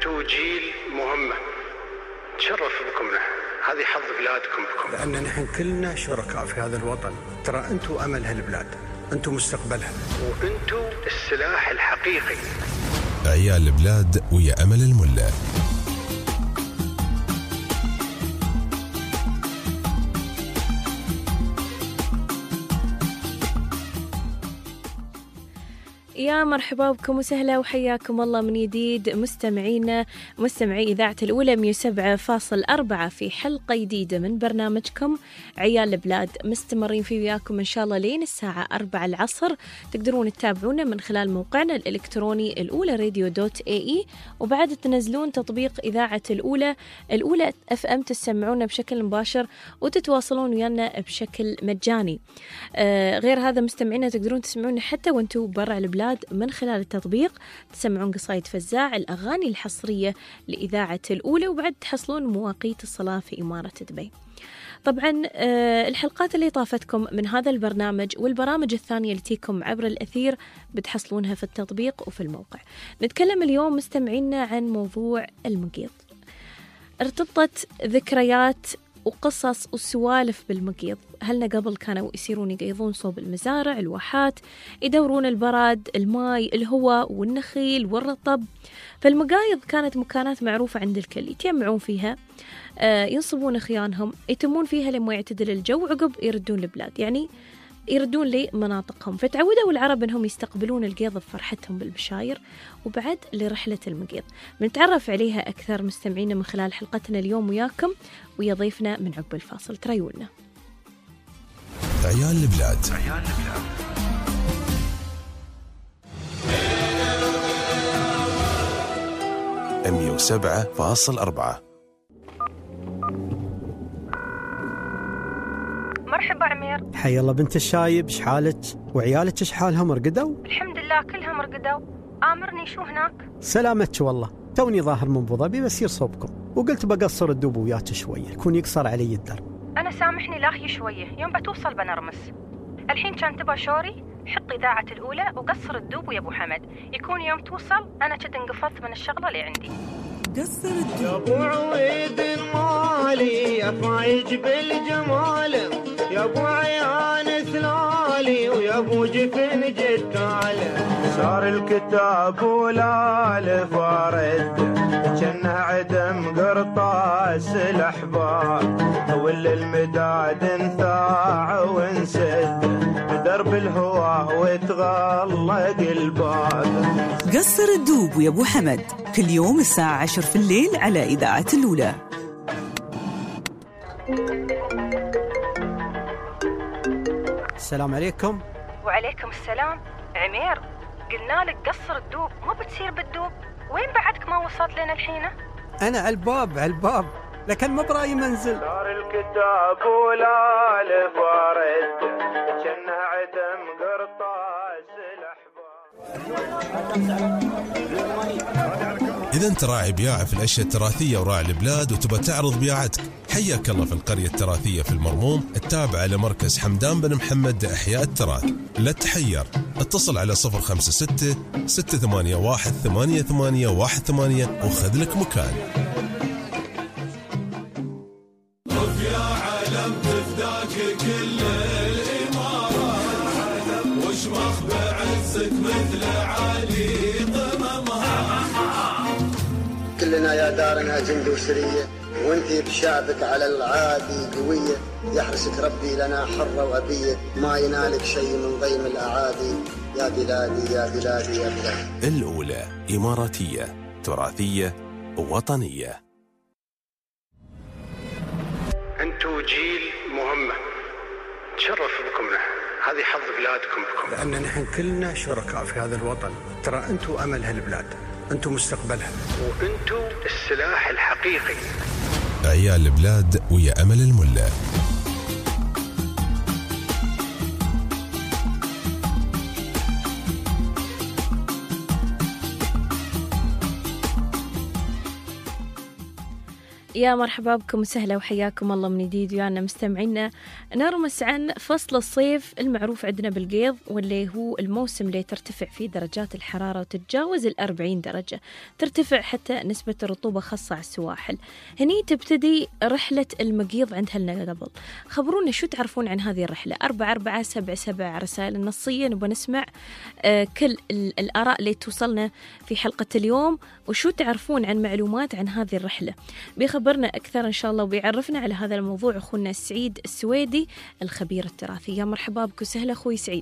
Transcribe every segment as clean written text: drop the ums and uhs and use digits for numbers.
أنتوا جيل مهمة، تشرف بكم له، هذه حظ بلادكم بكم، لأن نحن كلنا شركاء في هذا الوطن. ترى أنتوا أمل هالبلاد، أنتوا مستقبلها، وأنتوا السلاح الحقيقي. عيال البلاد ويا أمل الملا. يا مرحبا بكم وسهلا وحياكم الله من جديد مستمعينا مستمعي إذاعة الأولى 107.4 في حلقة جديدة من برنامجكم عيال البلاد، مستمرين فيه وياكم إن شاء الله لين الساعة 4 العصر. تقدرون تتابعونا من خلال موقعنا الإلكتروني الأولى radio.ae، وبعد تنزلون تطبيق إذاعة الأولى FM، تسمعونا بشكل مباشر وتتواصلون ويانا بشكل مجاني. غير هذا مستمعينا تقدرون تسمعونا حتى وانتوا برا البلاد من خلال التطبيق، تسمعون قصايد فزاع، الأغاني الحصرية لإذاعة الأولى، وبعد تحصلون مواقيت الصلاة في إمارة دبي. طبعا الحلقات اللي طافتكم من هذا البرنامج والبرامج الثانية اللي تيكم عبر الأثير بتحصلونها في التطبيق وفي الموقع. نتكلم اليوم مستمعينا عن موضوع المقيض. ارتبطت ذكريات وقصص وسوالف بالمقيض. أهلنا قبل كانوا يسيرون يقيضون صوب المزارع، الواحات، يدورون البرد، الماء، الهواء والنخيل والرطب. فالمقايض كانت مكانات معروفة عند الكل، يتجمعون فيها، ينصبون خيانهم، يتمون فيها لما يعتدل الجو، عقب يردون البلاد، يعني يردون لمناطقهم. فتعودوا العرب أنهم يستقبلون القيض بفرحتهم بالبشاير وبعد لرحلة المقيض. بنتعرف عليها أكثر مستمعين من خلال حلقتنا اليوم وياكم ويا ضيفنا من عقب الفاصل. تريولنا عيال البلاد. 107.4. مرحبا عمير. حيا الله بنت الشايب، شحالك وعيالك شحالهم رقدوا؟ الحمد لله كلهم رقدوا. آمرني شو هناك؟ سلامتك والله، توني ظاهر من ابو ظبي بسير صوبكم، وقلت بقصر الدوب وياك شويه، يكون يقصر علي الدرب. انا سامحني لاخي شويه، يوم بتوصل بنرمس. الحين كان تبى شوري، حط إذاعة الأولى وقصر الدوب ويا أبو حمد، يكون يوم توصل أنا كنت انقفضت من الشغلة اللي عندي. قصر الدوب يا أبو عويد المالي، يا فايج بالجمال، يا أبو عيان ثلالي، ويا أبو جفن جتال. صار الكتاب ولا لفارد، جنه عدم قرطاس الأحباب، ولا المداد انثاع ونسد بدرب الهواه وتغلق الباب. قصر الدوب ويا أبو حمد كل يوم الساعة 10 في الليل على إذاعة الأولى. السلام عليكم. وعليكم السلام. عمير، قلنا لك قصر الدوب، مو بتصير بالدوب. وين بعدك ما وصلت لنا الحين؟ أنا على الباب لكن ما براي منزل. صار الكتاب ولا لفارد، جنه عدم قرطاس الأحباب. إذا أنت راعي بياعة في الأشياء التراثية وراعي البلاد وتبى تعرض بياعتك، حياك الله في القرية التراثية في المرموم التابعة لمركز حمدان بن محمد لإحياء التراث. لا تحير، اتصل على 056-681-8818 وخذ لك مكان. يا عالم تفداك كل الإمارات، وشمخ بعزك مثل علي قممها. كلنا يا دارنا جند وسرية، وانتي بشعبك على العادي قوية، يحرسك ربي لنا حرة وأبية، ما ينالك شيء من ضيم الأعادي. يا بلادي يا بلادي يا بلادي. الأولى إماراتية تراثية وطنية. أنتوا جيل مهمة، تشرف بكم له، هذه حظ بلادكم بكم، لأن نحن كلنا شركاء في هذا الوطن. ترى أنتوا أمل هالبلاد، أنتوا مستقبلها، وأنتوا السلاح الحقيقي. عيال البلاد ويا أمل الملا. يا مرحبا بكم وسهلا وحياكم الله من جديد ويانا مستمعينا. نرمس عن فصل الصيف المعروف عندنا بالقيض، واللي هو الموسم اللي ترتفع فيه درجات الحرارة وتتجاوز 40 درجة، ترتفع حتى نسبة الرطوبة خاصة على السواحل. هني تبتدي رحلة المقيض عند أهلنا قبل. خبرونا شو تعرفون عن هذه الرحلة. 4477 رسائل النصية، نبغى نسمع كل الآراء اللي توصلنا في حلقة اليوم، وشو تعرفون عن معلومات عن هذه الرحلة. بيخبرنا أكثر إن شاء الله وبيعرفنا على هذا الموضوع أخونا سعيد السويدي الخبير التراثي. يا مرحبا بك وسهلا أخوي سعيد.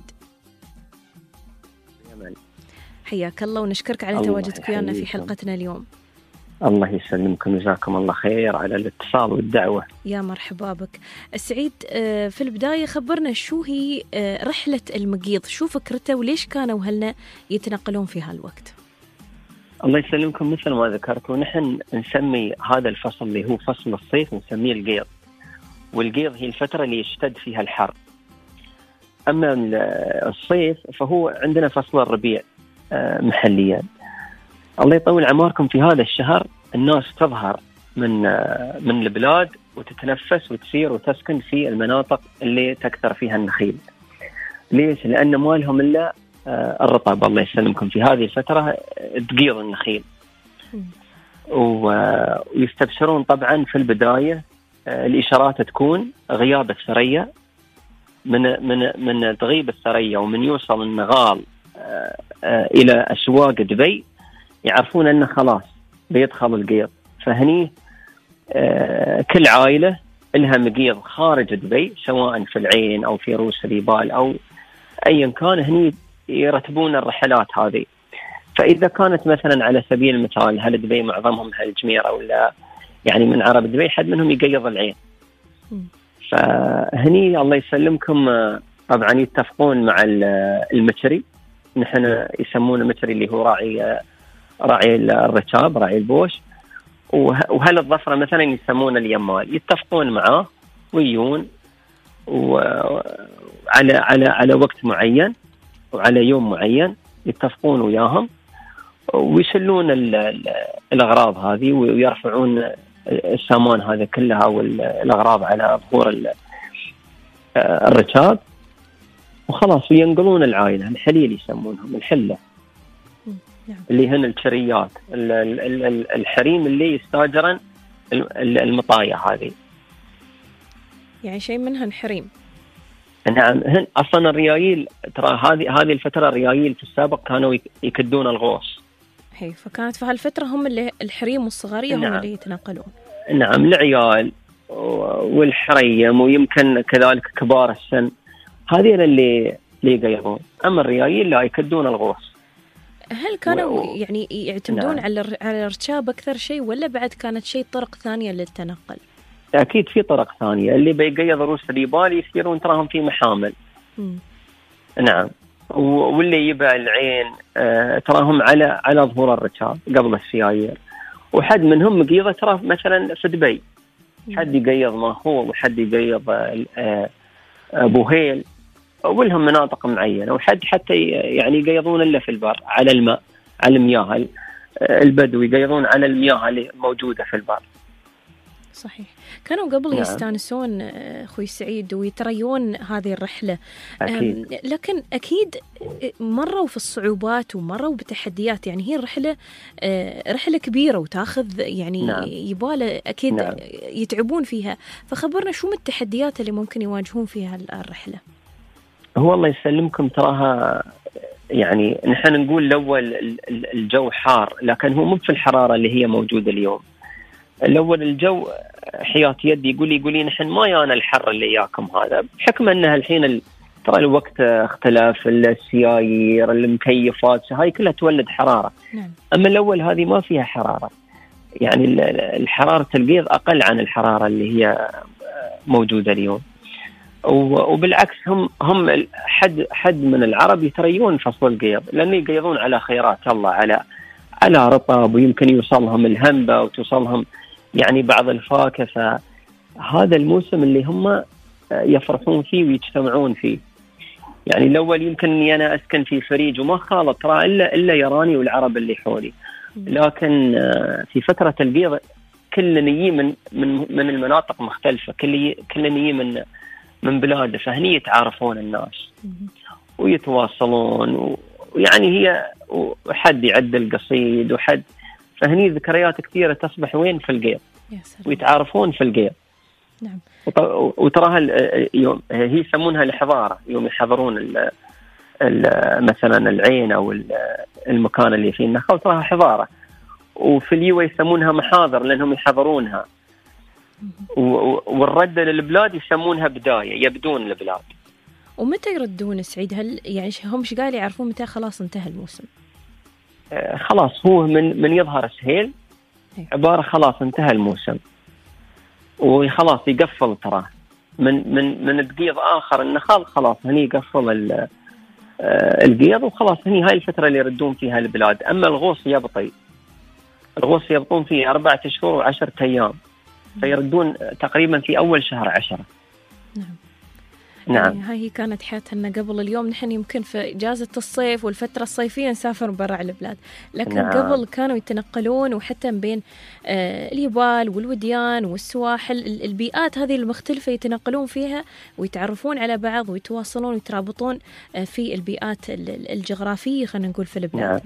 حياك الله ونشكرك على تواجدك ويانا في حلقتنا اليوم. الله يسلمكم، جزاكم الله خير على الاتصال والدعوة. يا مرحبا بك سعيد. في البداية خبرنا شو هي رحلة المقيض، شو فكرته وليش كانوا أهلنا يتنقلون في هالوقت؟ الله يسلمكم، مثل ما ذكرت ونحن نسمي هذا الفصل اللي هو فصل الصيف نسميه القيض، والقيض هي الفترة اللي يشتد فيها الحر. أما الصيف فهو عندنا فصل الربيع محليا. الله يطول عماركم، في هذا الشهر الناس تظهر من البلاد وتتنفس وتسير وتسكن في المناطق اللي تكثر فيها النخيل. ليش؟ لأن ما لهم إلا الرطب. الله يسلمكم، في هذه الفترة تقيض النخيل ويستبشرون. طبعا في البداية الإشارات تكون غياب الثريا، من تغيب الثريا ومن يوصل النغال إلى أسواق دبي يعرفون أنه خلاص بيدخل القيض. فهني كل عائلة لها مقيض خارج دبي، سواء في العين أو في روس اليبال أو أيا كان، هني يرتبون الرحلات هذه. فإذا كانت مثلا على سبيل المثال هل دبي معظمهم هالجميرة ولا يعني من عرب دبي، حد منهم يقيض العين. فهني الله يسلمكم طبعا يتفقون مع المتري، نحن يسمونه المتري اللي هو راعي الركاب، راعي البوش، وهل الظفرة مثلا يسمونه اليمال، يتفقون معاه ويون على وقت معين وعلى يوم معين، يتفقون وياهم ويشلون الأغراض هذه ويرفعون السامان هذا كلها والأغراض على ظهور الركاب، وخلاص وينقلون العائلة. الحليل يسمونهم الحلة، اللي هن الشريات، الحريم اللي يستاجرن المطايا هذه، يعني شيء منها الحريم. نعم، هن أصلا الريايل، ترى هذه الفترة الريايل في السابق كانوا يكدون الغوص. هي فكانت في هالفترة هم اللي الحريم والصغارية هم اللي يتنقلون. نعم، العيال والحريم ويمكن كذلك كبار السن، هذين اللي يقيضون. أما الريايل لا، يكدون الغوص. هل كانوا يعني يعتمدون على الركاب أكثر شيء، ولا بعد كانت شيء طرق ثانية للتنقل؟ أكيد في طرق ثانية. اللي بيقيض روس اليبال يسيرون تراهم في محامل. نعم، واللي يبع العين تراهم على ظهور الركاب قبل السيايير. وحد منهم مقيضة ترى مثلا في دبي، حد يقيض ماهو وحد يقيض بوهيل، ولهم مناطق معينة. وحد حتى يعني يقيضون إلا في البر على الماء، على المياه. البدو يقيضون على المياه اللي موجودة في البر. صحيح. كانوا قبل يستانسون أخوي سعيد ويتريون هذه الرحلة. أكيد. لكن أكيد مروا في الصعوبات ومروا بتحديات. يعني هي رحلة كبيرة وتاخذ يعني يباله أكيد يتعبون فيها. فخبرنا شو من التحديات اللي ممكن يواجهون فيها الرحلة. هو الله يسلمكم تراها يعني نحن نقول الأول الجو حار، لكن هو مو في الحرارة اللي هي موجودة اليوم. الأول الجو حياة يدي يقول لي نحن ما يانا الحر اللي ياكم هذا، بحكم أنها الحين ترى الوقت اختلاف، السيايير، المكيفات، هاي كلها تولد حرارة. أما الأول هذه ما فيها حرارة، يعني الحرارة القيض أقل عن الحرارة اللي هي موجودة اليوم. وبالعكس هم حد من العرب يتريون فصل القيض، لأن يقيضون على خيرات الله، على رطب، ويمكن يوصلهم الهنبة وتوصلهم يعني بعض الفاكهة. فهذا الموسم اللي هم يفرحون فيه ويجتمعون فيه. يعني الأول يمكن أني أنا أسكن في فريج وما خالط ترى إلا يراني والعرب اللي حولي، لكن في فترة القيض كل يجي من المناطق مختلفة، كل يجي من بلاده، فهني يتعارفون الناس ويتواصلون، ويعني هي وحد يعدل قصيد وحد، فهني ذكريات كثيرة تصبح وين في القيض، ويتعارفون في القيض. نعم. وتراها يوم هي يسمونها الحضارة، يوم يحضرون مثلا العين أو المكان اللي فيه النخل، تراها حضارة. وفي اليوة يسمونها محاضر لأنهم يحضرونها. والردة للبلاد يسمونها بداية، يبدون البلاد. ومتى يردون سعيد؟ هل يعني هم ايش قال يعرفون متى خلاص انتهى الموسم؟ خلاص هو من يظهر سهيل عبارة خلاص انتهى الموسم، وخلاص يقفل تراه من دقيق آخر النخل، خلاص هني يقفل القيض، وخلاص هني هاي الفترة اللي يردون فيها البلاد. أما الغوص يبطون فيه 4 أشهر و10 أيام، فيردون تقريبا في أول شهر 10. نعم. يعني هاي كانت حياتنا قبل. اليوم نحن يمكن في إجازة الصيف والفترة الصيفية نسافر برا البلاد، لكن قبل كانوا يتنقلون، وحتى بين اليبال والوديان والسواحل، البيئات هذه المختلفة يتنقلون فيها ويتعرفون على بعض ويتواصلون ويترابطون في البيئات الجغرافية، خلينا نقول في البلاد.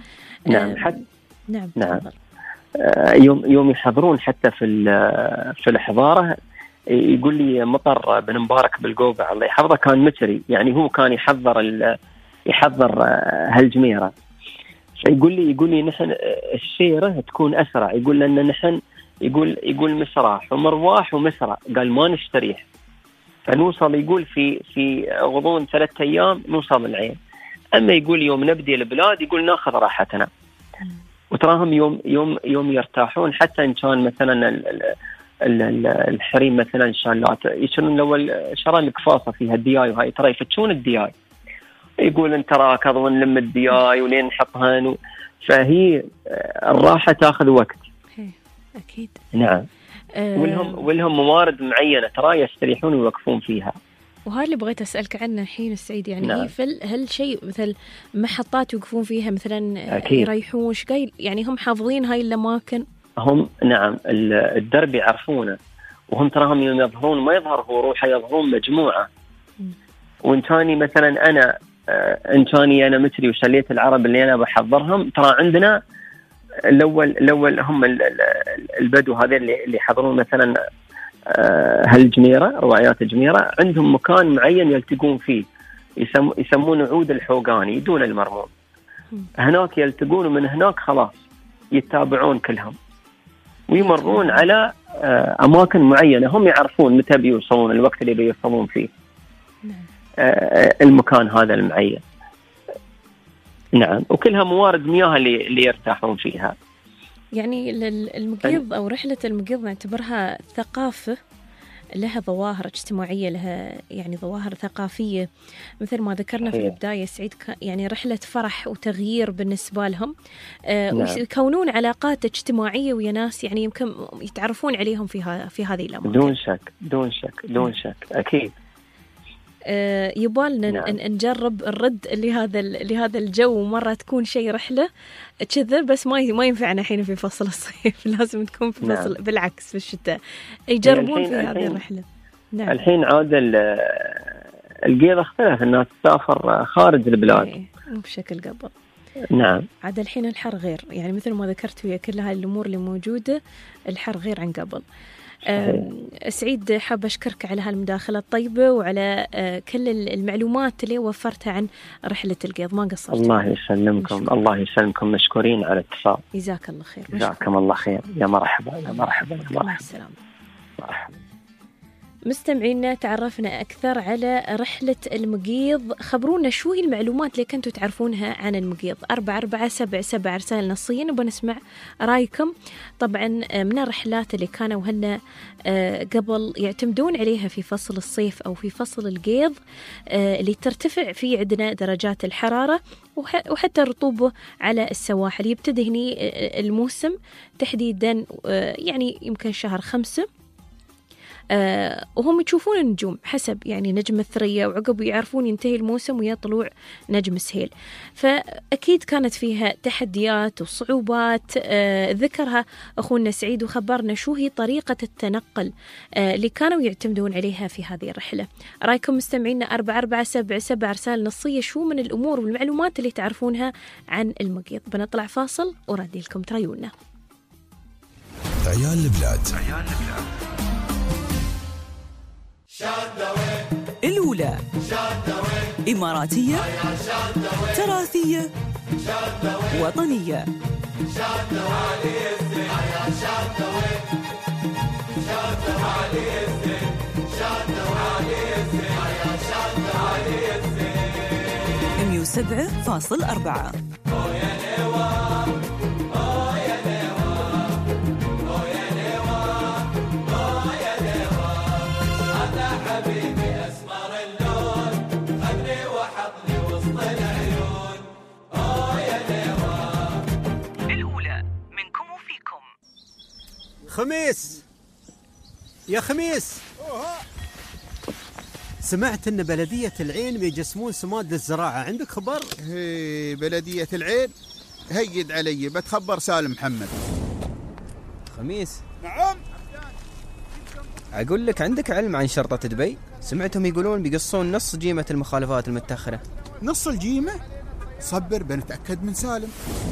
نعم. يوم يحضرون حتى في الحضارة، يقول لي مطر بن مبارك بالقوبة الله يحفظه كان متري، يعني هو كان يحضر هالجميرة. فيقول لي نحن السيرة تكون أسرع، يقول لنا نحن يقول مسراح ومرواح ومسرع، قال ما نستريح، فنوصل يقول في غضون 3 أيام نوصل العين. أما يقول يوم نبدي البلاد يقول ناخذ راحتنا. وتراهم يوم يرتاحون، حتى إن كان مثلا الحريم مثلا شالات يشرون الأول شران القفاصة فيها الدياي، وهاي ترى يفتشون الدياي، يقول انت راكض ونلم الدياي ولين نحطهن، فهي الراحة تاخذ وقت. أكيد. نعم. ولهم موارد معينة ترى يستريحون ويوقفون فيها. وهذا اللي بغيت أسألك عنه الحين السعيد، يعني نعم. هل شيء مثل محطات يوقفون فيها مثلا أكيد. يريحون شقايل، يعني هم حافظين هاي الأماكن؟ هم نعم الدرب يعرفونه، وهم تراهم يوم يظهرون ما يظهر هو روحه، يظهرون مجموعة. وإن كاني مثلا أنا متري وشليت العرب اللي أنا بحضرهم، ترى عندنا الأول هم البدو هذا اللي يحضرون مثلا هالجميرة، روايات الجميرة، عندهم مكان معين يلتقون فيه يسمونه عود الحوقاني دون المرمون. هناك يلتقون، ومن هناك خلاص يتابعون كلهم ويمرون على أماكن معينة، هم يعرفون متى بيوصلون، الوقت اللي بيوصلون فيه المكان هذا المعين. نعم. وكلها موارد مياه اللي يرتاحون فيها. يعني المقيض أو رحلة المقيض نعتبرها ثقافة، لها ظواهر اجتماعية، لها يعني ظواهر ثقافية، مثل ما ذكرنا في البداية سعيد، يعني رحلة فرح وتغيير بالنسبة لهم. ويكونون علاقات اجتماعية ويا ناس يعني يمكن يتعرفون عليهم في هذه الأماكن. دون شك أكيد. يبالنا نجرب الرد لهذا الجو، مرة تكون شيء رحلة كذا، بس ما ينفعنا حين في فصل الصيف، لازم تكون في فصل بالعكس في الشتاء يجربون في هذه الرحلة. نعم. الحين عاد القيض اختلف، الناس تسافر خارج البلاد مو بشكل قبل. نعم. عاد الحين الحر غير، يعني مثل ما ذكرت ويا كل هاي الأمور اللي موجودة، الحر غير عن قبل. سعيد، حابة أشكرك على هالمداخلة الطيبة وعلى كل المعلومات اللي وفرتها عن رحلة القيض، ما قصرت. الله يسلمكم، مشكورين على الاتصال. جزاك الله خير. جزاكم الله خير. يا مرحبا. مع السلامة. مستمعينا، تعرفنا أكثر على رحلة المقيض. خبرونا شو هي المعلومات اللي كنتوا تعرفونها عن المقيض. 4477 رسائل نصية نبغى نسمع رأيكم. طبعا من الرحلات اللي كانوا هنا قبل يعتمدون عليها في فصل الصيف أو في فصل القيض، اللي ترتفع فيه عندنا درجات الحرارة وحتى الرطوبة على السواحل. يبتدي هني الموسم تحديدا يعني يمكن شهر 5 وهم يشوفون النجوم حسب يعني نجم الثريا، وعقب يعرفون ينتهي الموسم ويا طلوع نجم سهيل. فأكيد كانت فيها تحديات وصعوبات ذكرها أخونا سعيد وخبرنا شو هي طريقة التنقل اللي كانوا يعتمدون عليها في هذه الرحلة. رأيكم مستمعينا 4477 رسالة نصية، شو من الأمور والمعلومات اللي تعرفونها عن المقيض. بنطلع فاصل وردي لكم تريونا. عيال البلاد. الأولى إماراتية، تراثية، وطنية. ميو 7.4. خميس يا خميس، سمعت ان بلدية العين بيجسمون سماد للزراعة، عندك خبر؟ هي بلدية العين هيد علي، بتخبر سالم محمد. خميس. نعم. أقول لك، عندك علم عن شرطة دبي؟ سمعتهم يقولون بيقصون نص جيمة المخالفات المتأخرة. نص الجيمة؟ صبر بنتأكد من سالم.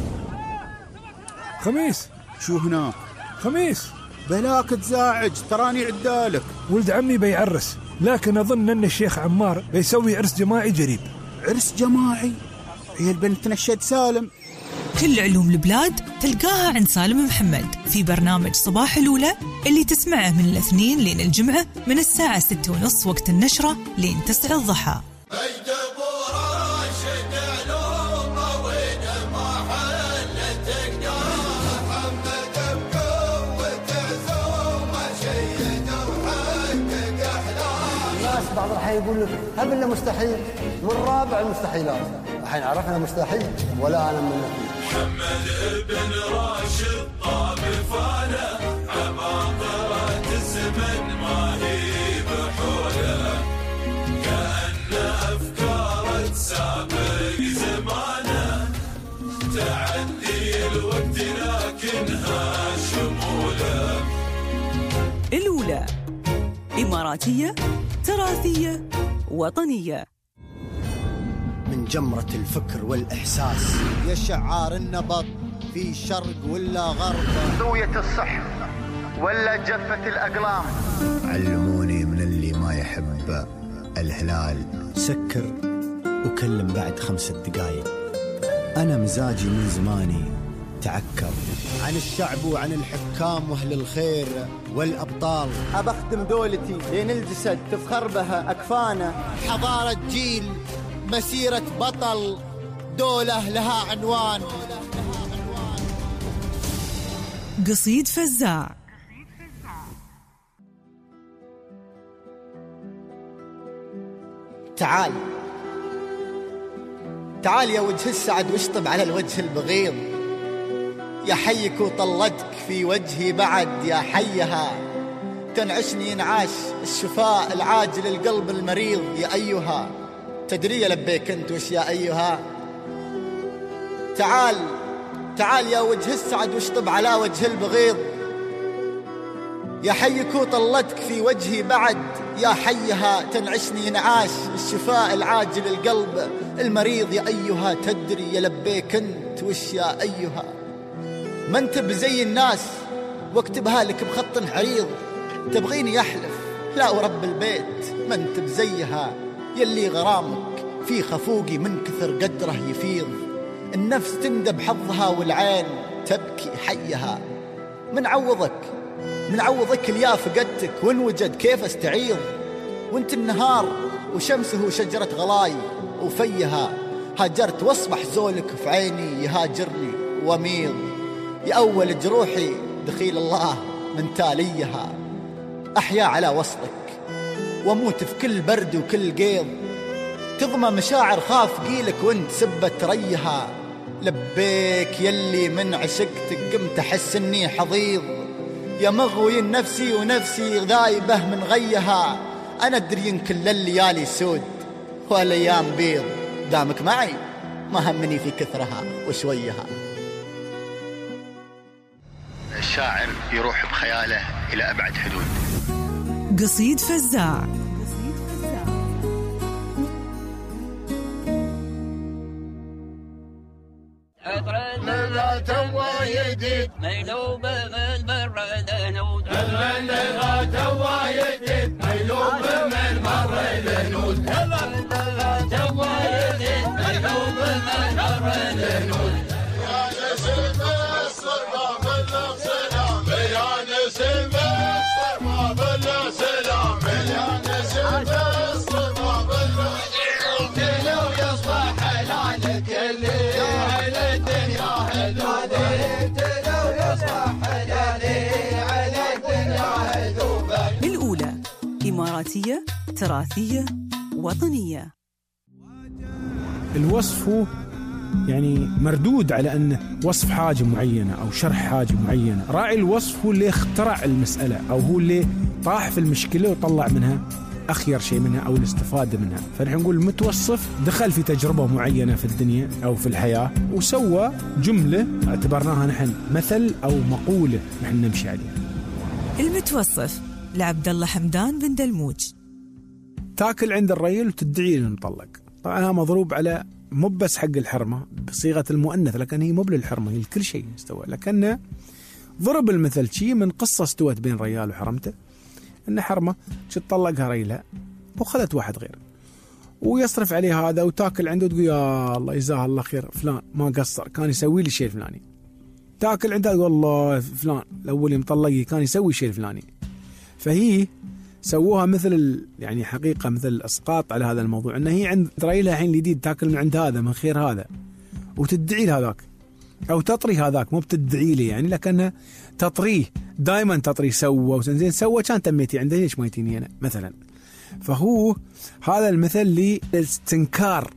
خميس. شو هناك؟ خميس بلاك تزاعج، تراني عدالك. ولد عمي بيعرس، لكن أظن أن الشيخ عمار بيسوي عرس جماعي قريب. عرس جماعي؟ هي البنت نشد سالم. كل علوم البلاد تلقاها عند سالم محمد في برنامج صباح الأولى اللي تسمعه من الاثنين لين الجمعة من الساعة 6:30 وقت النشرة لين 9 الضحى. بعض الحين يقول لك هبل مستحيل، من رابع المستحيلات. الحين عرفنا مستحيل ولا أنا من محمد بن راشد طاب فانا، عباقرة الزمن ما هي بحوله، كأن أفكار تسابق زمانه، تعدي الوقت لكنها شموله. الأولى إماراتية، تراثية، وطنية. من جمرة الفكر والإحساس يا شعار النبض في شرق ولا غرب، ضوية الصح ولا جفة الأقلام. علموني من اللي ما يحب الهلال سكر وكلم بعد 5 دقايق. أنا مزاجي من زماني تعكر عن الشعب وعن الحكام واهل الخير والأبطال. أبختم دولتي لين الجسد تفخر بها أكفانه، حضارة جيل، مسيرة بطل، دولة لها عنوان. قصيد فزاع. تعال تعال يا وجه السعد واشطب على الوجه البغيض، يا حيك وطلتك في وجهي بعد يا حيها، تنعشني انعاش الشفاء العاجل القلب المريض يا أيها. تدري لبيك انت وش يا أيها. تعال تعال يا وجه السعد واشطب على وجه البغيض، يا حيك وطلتك في وجهي بعد يا حيها، تنعشني انعاش الشفاء العاجل القلب المريض يا أيها. تدري يا لبيك انت وش يا أيها. ما انت بزي الناس واكتبها لك بخط عريض، تبغيني يحلف لا ورب البيت ما انت بزيها، يلي غرامك في خفوقي من كثر قدره يفيض، النفس تندب حظها والعين تبكي حيها. من عوضك اليا فقدتك وان وجد كيف استعيض، وانت النهار وشمسه شجرة غلاي وفيها، هاجرت واصبح زولك في عيني يهاجرني وميض، يا أول جروحي دخيل الله من تاليها. أحيا على وصلك واموت في كل برد وكل قيض، تضمى مشاعر خاف قيلك وانت سبت ريها. لبيك يلي من عشقتك قمت أحس اني حضيض، يا مغوين نفسي ونفسي ذايبة من غيها. أنا أدري يمكن لليالي سود والأيام بيض، دامك معي ما همني في كثرها وشويها. الشاعر يروح بخياله إلى أبعد حدود. قصيد فزاع. الأولى إماراتية، تراثية، وطنية. الوصف هو يعني مردود على أنه وصف حاجة معينة أو شرح حاجة معينة. راعي الوصف هو اللي اخترع المسألة أو هو اللي طاح في المشكلة وطلع منها أخير شيء منها أو الاستفادة منها. فنحن نقول المتوصف دخل في تجربة معينة في الدنيا أو في الحياة وسوى جملة اعتبرناها نحن مثل أو مقولة نحن نمشي عليها. المتوصف لعبد الله حمدان بن دلموج. تاكل عند الرجل وتدعي له نطلق. طبعا مضروب على مو بس حق الحرمة بصيغة المؤنث، لكن هي مو للحرمة، هي لكل شيء استوى. لكن ضرب المثل شيء من قصة استوت بين رجال وحرمته، ان حرمة تطلقها رجلها وخذت واحد غير ويصرف عليه هذا وتاكل عنده وتقول يا الله جزاه الله خير فلان ما قصر كان يسوي لي الشيء الفلاني. تاكل عنده تقول والله فلان الاول مطلقي كان يسوي الشيء الفلاني. فهي سووها مثل يعني حقيقة مثل اسقاط على هذا الموضوع، ان هي عند رجلها الحين الجديد تاكل من عند هذا من خير هذا وتدعي له هذاك او تطري هذاك، مو بتدعي لي يعني لكنها تطريه دائما تطري سوى وزين سوى كان تميتي عنده ليش ما يتيني انا مثلا. فهو هذا المثل لاستنكار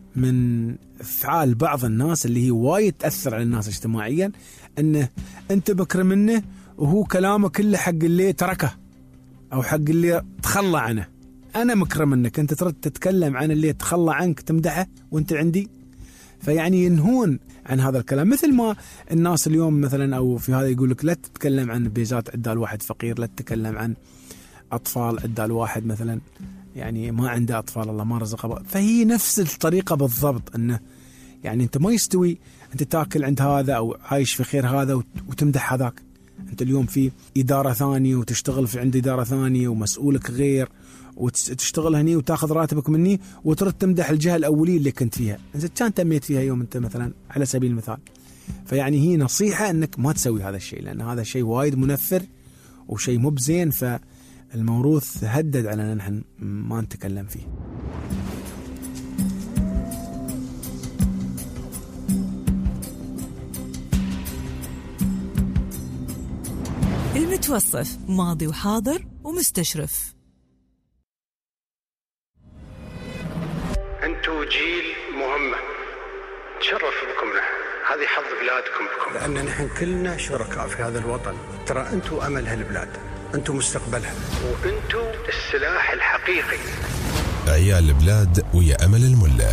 من افعال بعض الناس اللي هي وايد تاثر على الناس اجتماعيا، انه انت بكر منه وهو كلامه كله حق اللي تركه او حق اللي تخلى عنه. انا مكرم منك انت ترد تتكلم عن اللي تخلى عنك تمدحه وانت عندي. فيعني ينهون عن هذا الكلام، مثل ما الناس اليوم مثلا او في هذا يقول لك لا تتكلم عن بيزات عدال واحد فقير، لا تتكلم عن اطفال عدال واحد مثلا يعني ما عنده اطفال الله ما رزقه. فهي نفس الطريقه بالضبط، انه يعني انت ما يستوي انت تاكل عند هذا او عايش في خير هذا وتمدح هذاك. انت اليوم في اداره ثانيه وتشتغل في عند اداره ثانيه ومسؤولك غير وتشتغل هني وتاخذ راتبك مني وترد تمدح الجهه الاوليه اللي كنت فيها، انت كان تميت فيها يوم انت مثلا على سبيل المثال. فيعني هي نصيحه انك ما تسوي هذا الشيء، لان هذا الشيء وايد منفر وشيء مو بزين. فالموروث هدد على ان نحن ما نتكلم فيه. المتوصف ماضي وحاضر ومستشرف. أنتوا جيل مهمة تشرف بكم نحن، هذه حظ بلادكم بكم، لأن نحن كلنا شركاء في هذا الوطن. ترى أنتوا أمل هالبلاد، أنتوا مستقبلها، وأنتوا السلاح الحقيقي. عيال البلاد ويا أمل الملا.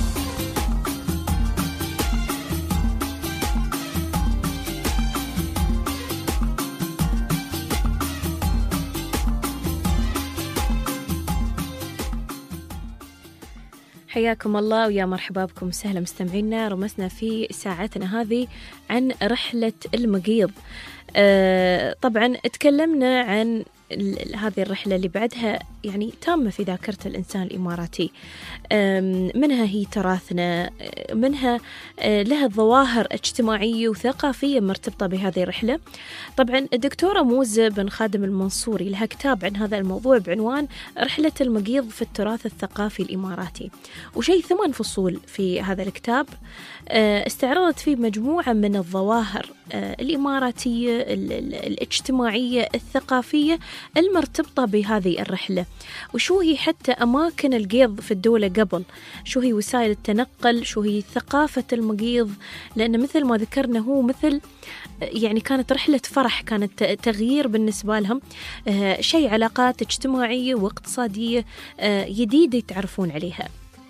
حياكم الله ويا مرحبا بكم وسهلا مستمعينا. رمسنا في ساعتنا هذه عن رحلة المقيض. طبعا تكلمنا عن هذه الرحلة اللي بعدها يعني تامة في ذاكرة الإنسان الإماراتي، منها هي تراثنا، منها لها ظواهر اجتماعية وثقافية مرتبطة بهذه الرحلة. طبعا الدكتورة موزة بن خادم المنصوري لها كتاب عن هذا الموضوع بعنوان رحلة المقيض في التراث الثقافي الإماراتي، وشيء 8 فصول في هذا الكتاب استعرضت فيه مجموعة من الظواهر الإماراتية الاجتماعية الثقافية المرتبطة بهذه الرحلة، وشو هي حتى أماكن القيض في الدولة قبل، شو هي وسائل التنقل، شو هي ثقافة المقيض. لأن مثل ما ذكرنا هو مثل يعني كانت رحلة فرح، كانت تغيير بالنسبة لهم، شيء علاقات اجتماعية واقتصادية جديدة يتعرفون عليها.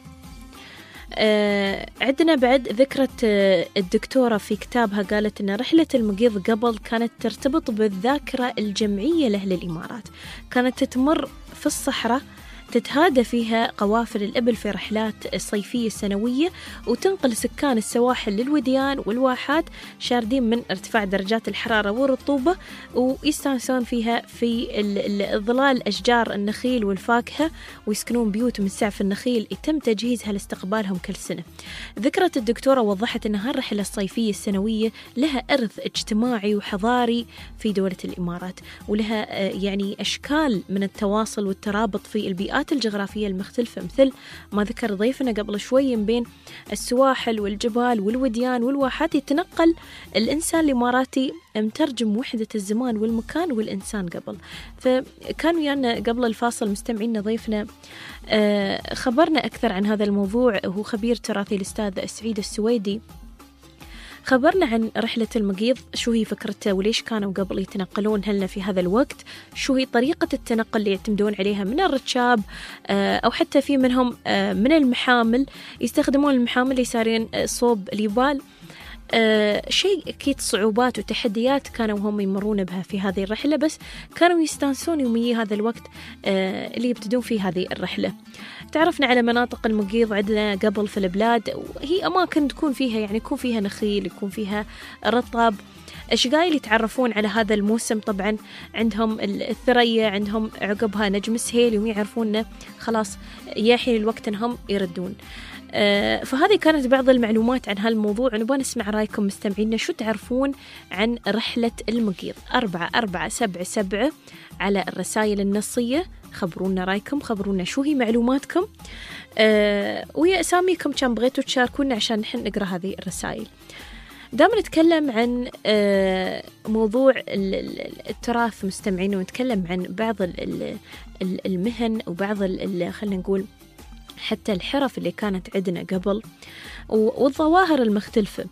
عندنا بعد ذكرت الدكتورة في كتابها قالت أن رحلة المقيض قبل كانت ترتبط بالذاكرة الجمعية لأهل الإمارات، كانت تمر في الصحراء تتهادى فيها قوافل الإبل في رحلات صيفية سنوية، وتنقل سكان السواحل للوديان والواحات شاردين من ارتفاع درجات الحرارة والرطوبة، ويستانسون فيها في ظلال أشجار النخيل والفاكهة، ويسكنون بيوت من سعف النخيل يتم تجهيزها لاستقبالهم كل سنة. ذكرت الدكتورة وضحت أن هالرحلة الصيفية السنوية لها إرث اجتماعي وحضاري في دولة الإمارات، ولها يعني أشكال من التواصل والترابط في البيئات الجغرافية المختلفة، مثل ما ذكر ضيفنا قبل شوي بين السواحل والجبال والوديان والواحات يتنقل الإنسان الإماراتي مترجم وحدة الزمان والمكان والإنسان قبل. فكانوا ويانا قبل الفاصل مستمعين ضيفنا خبرنا أكثر عن هذا الموضوع، هو خبير تراثي الأستاذ سعيد السويدي، خبرنا عن رحلة المقيض، شو هي فكرته وليش كانوا قبل يتنقلون هلنا في هذا الوقت، شو هي طريقة التنقل اللي يعتمدون عليها من الركاب أو حتى في منهم من المحامل، يستخدمون المحامل يسارين صوب الجبال. شيء أكيد صعوبات وتحديات كانوا هم يمرون بها في هذه الرحلة، بس كانوا يستانسون يومي هذا الوقت اللي يبتدون فيه هذه الرحلة. تعرفنا على مناطق المقيض عندنا قبل في البلاد، وهي أماكن تكون فيها يعني يكون فيها نخيل، يكون فيها رطب، أشقايل يتعرفون على هذا الموسم. طبعا عندهم الثريا، عندهم عقبها نجم السهيل، يوم يعرفون خلاص يحين الوقت أنهم يردون. فهذه كانت بعض المعلومات عن هالموضوع، نبغى نسمع رأيكم مستمعينا، شو تعرفون عن رحلة المقيض؟ 4477 على الرسائل النصية، خبرونا رأيكم، خبرونا شو هي معلوماتكم ويا أساميكم كان بغيتوا تشاركونا عشان نحن نقرأ هذه الرسائل. دام نتكلم عن موضوع التراث مستمعين، ونتكلم عن بعض المهن وبعض خلينا نقول حتى الحرف اللي كانت عندنا قبل والظواهر المختلفة.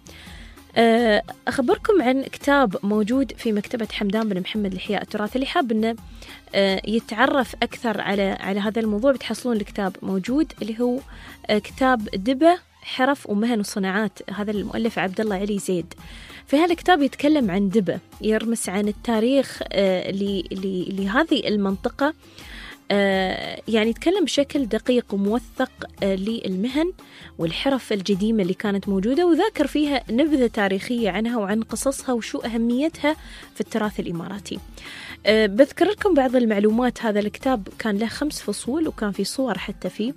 أخبركم عن كتاب موجود في مكتبة حمدان بن محمد لإحياء التراث، اللي حاب إنه يتعرف أكثر على هذا الموضوع بتحصلون الكتاب موجود، اللي هو كتاب دبة حرف ومهن وصناعات، هذا المؤلف عبد الله علي زيد. في هذا الكتاب يتكلم عن دبة، يرمس عن التاريخ لهذه المنطقة، يعني يتكلم بشكل دقيق وموثق للمهن والحرف القديمة اللي كانت موجودة، وذاكر فيها نبذة تاريخية عنها وعن قصصها وشو أهميتها في التراث الإماراتي. بذكر لكم بعض المعلومات. هذا الكتاب كان له 5 فصول، وكان في صور حتى فيه.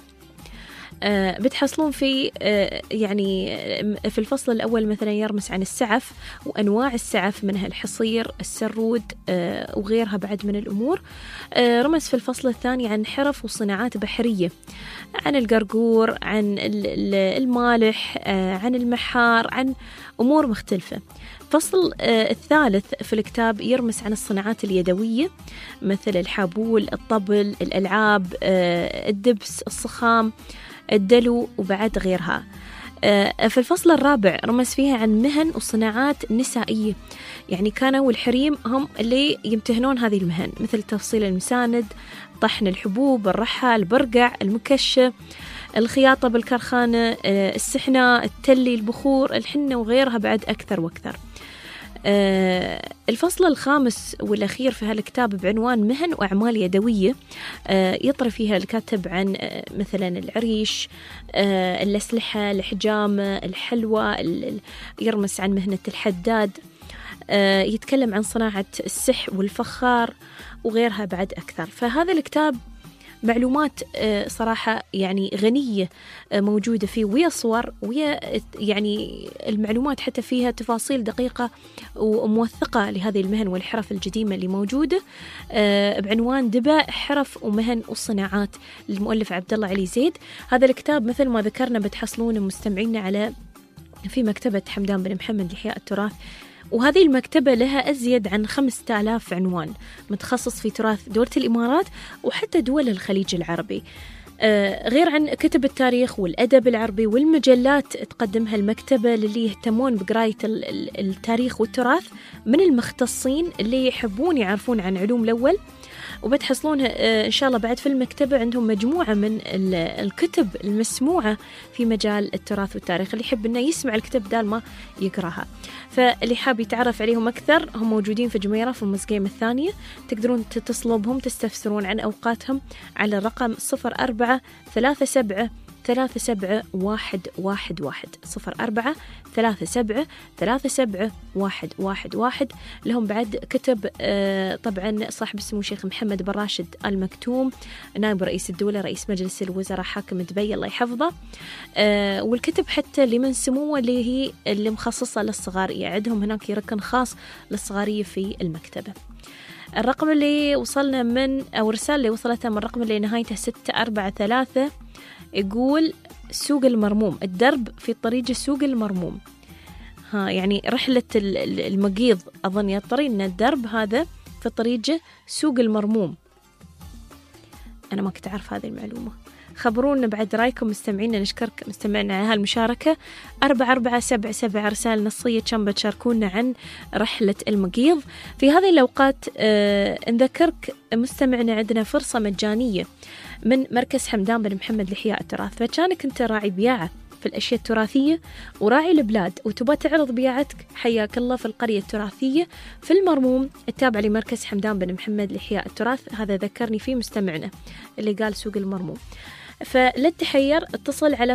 بتحصلون في يعني في الفصل الأول مثلا يرمس عن السعف وأنواع السعف، منها الحصير، السرود وغيرها بعد من الأمور. رمس في الفصل الثاني عن حرف وصناعات بحرية، عن القرقور، عن المالح، عن المحار، عن أمور مختلفة. الفصل الثالث في الكتاب يرمس عن الصناعات اليدوية، مثل الحابول، الطبل، الألعاب، الدبس، الصخام، الدلو وبعد غيرها. في الفصل الرابع رمز فيها عن مهن وصناعات نسائية، يعني كانوا الحريم هم اللي يمتهنون هذه المهن، مثل تفصيل المساند، طحن الحبوب، الرحى، البرقع، المكشة، الخياطة بالكرخانة، السحنة، التلي، البخور، الحنة وغيرها بعد أكثر وأكثر. الفصل الخامس والأخير في هالكتاب بعنوان مهن وأعمال يدوية، يطرح فيها الكاتب عن مثلا العريش، الأسلحة، الحجامة، الحلوى، يرمس عن مهنة الحداد، يتكلم عن صناعة السح والفخار وغيرها بعد أكثر. فهذا الكتاب معلومات صراحة يعني غنية موجودة فيه، ويا صور، ويا يعني المعلومات حتى فيها تفاصيل دقيقة وموثقة لهذه المهن والحرف القديمة اللي موجودة، بعنوان دبة حرف ومهن والصناعات للمؤلف عبد الله علي زيد. هذا الكتاب مثل ما ذكرنا بتحصلونه مستمعين على في مكتبة حمدان بن محمد لإحياء التراث، وهذه المكتبة لها أزيد عن 5000 عنوان متخصص في تراث دولة الإمارات وحتى دول الخليج العربي. غير عن كتب التاريخ والأدب العربي والمجلات تقدمها المكتبة للي يهتمون بقراية التاريخ والتراث من المختصين اللي يحبون يعرفون عن علوم الأول. وبتحصلون إن شاء الله بعد في المكتبة عندهم مجموعة من الكتب المسموعة في مجال التراث والتاريخ، اللي يحب إنه يسمع الكتب بدال ما يقراها. فاللي حاب يتعرف عليهم أكثر هم موجودين في جميرة في المسقيم الثانية، تقدرون تتصلوا بهم تستفسرون عن أوقاتهم على الرقم 0437 37111 0437 لهم بعد كتب. طبعا صاحب السمو شيخ محمد بن راشد آل مكتوم نائب رئيس الدولة رئيس مجلس الوزراء حاكم دبي الله يحفظه، والكتب حتى لمن سموه اللي هي اللي مخصصة للصغارية، عندهم هناك ركن خاص للصغارية في المكتبة. الرقم اللي وصلنا من أو الرسالة اللي وصلتها من الرقم اللي نهايته 643 يقول سوق المرموم، الدرب في طريق سوق المرموم. يعني رحلة المقيض أظن يا الطريق إن الدرب هذا في طريق سوق المرموم. أنا ما كنت أعرف هذه المعلومة. خبرونا بعد رأيكم مستمعينا، نشكرك مستمعنا على هالمشاركة. 4477 رسالة نصية كم بتشاركونا عن رحلة المقيض. في هذه الأوقات نذكرك مستمعنا عندنا فرصة مجانية من مركز حمدان بن محمد لإحياء التراث، فكانك أنت راعي بياعة في الأشياء التراثية وراعي البلاد وتبغى تعرض بياعتك، حياك الله في القرية التراثية في المرموم التابعة لمركز حمدان بن محمد لإحياء التراث. هذا ذكرني فيه مستمعنا اللي قال سوق المرموم. فلا تحير، اتصل على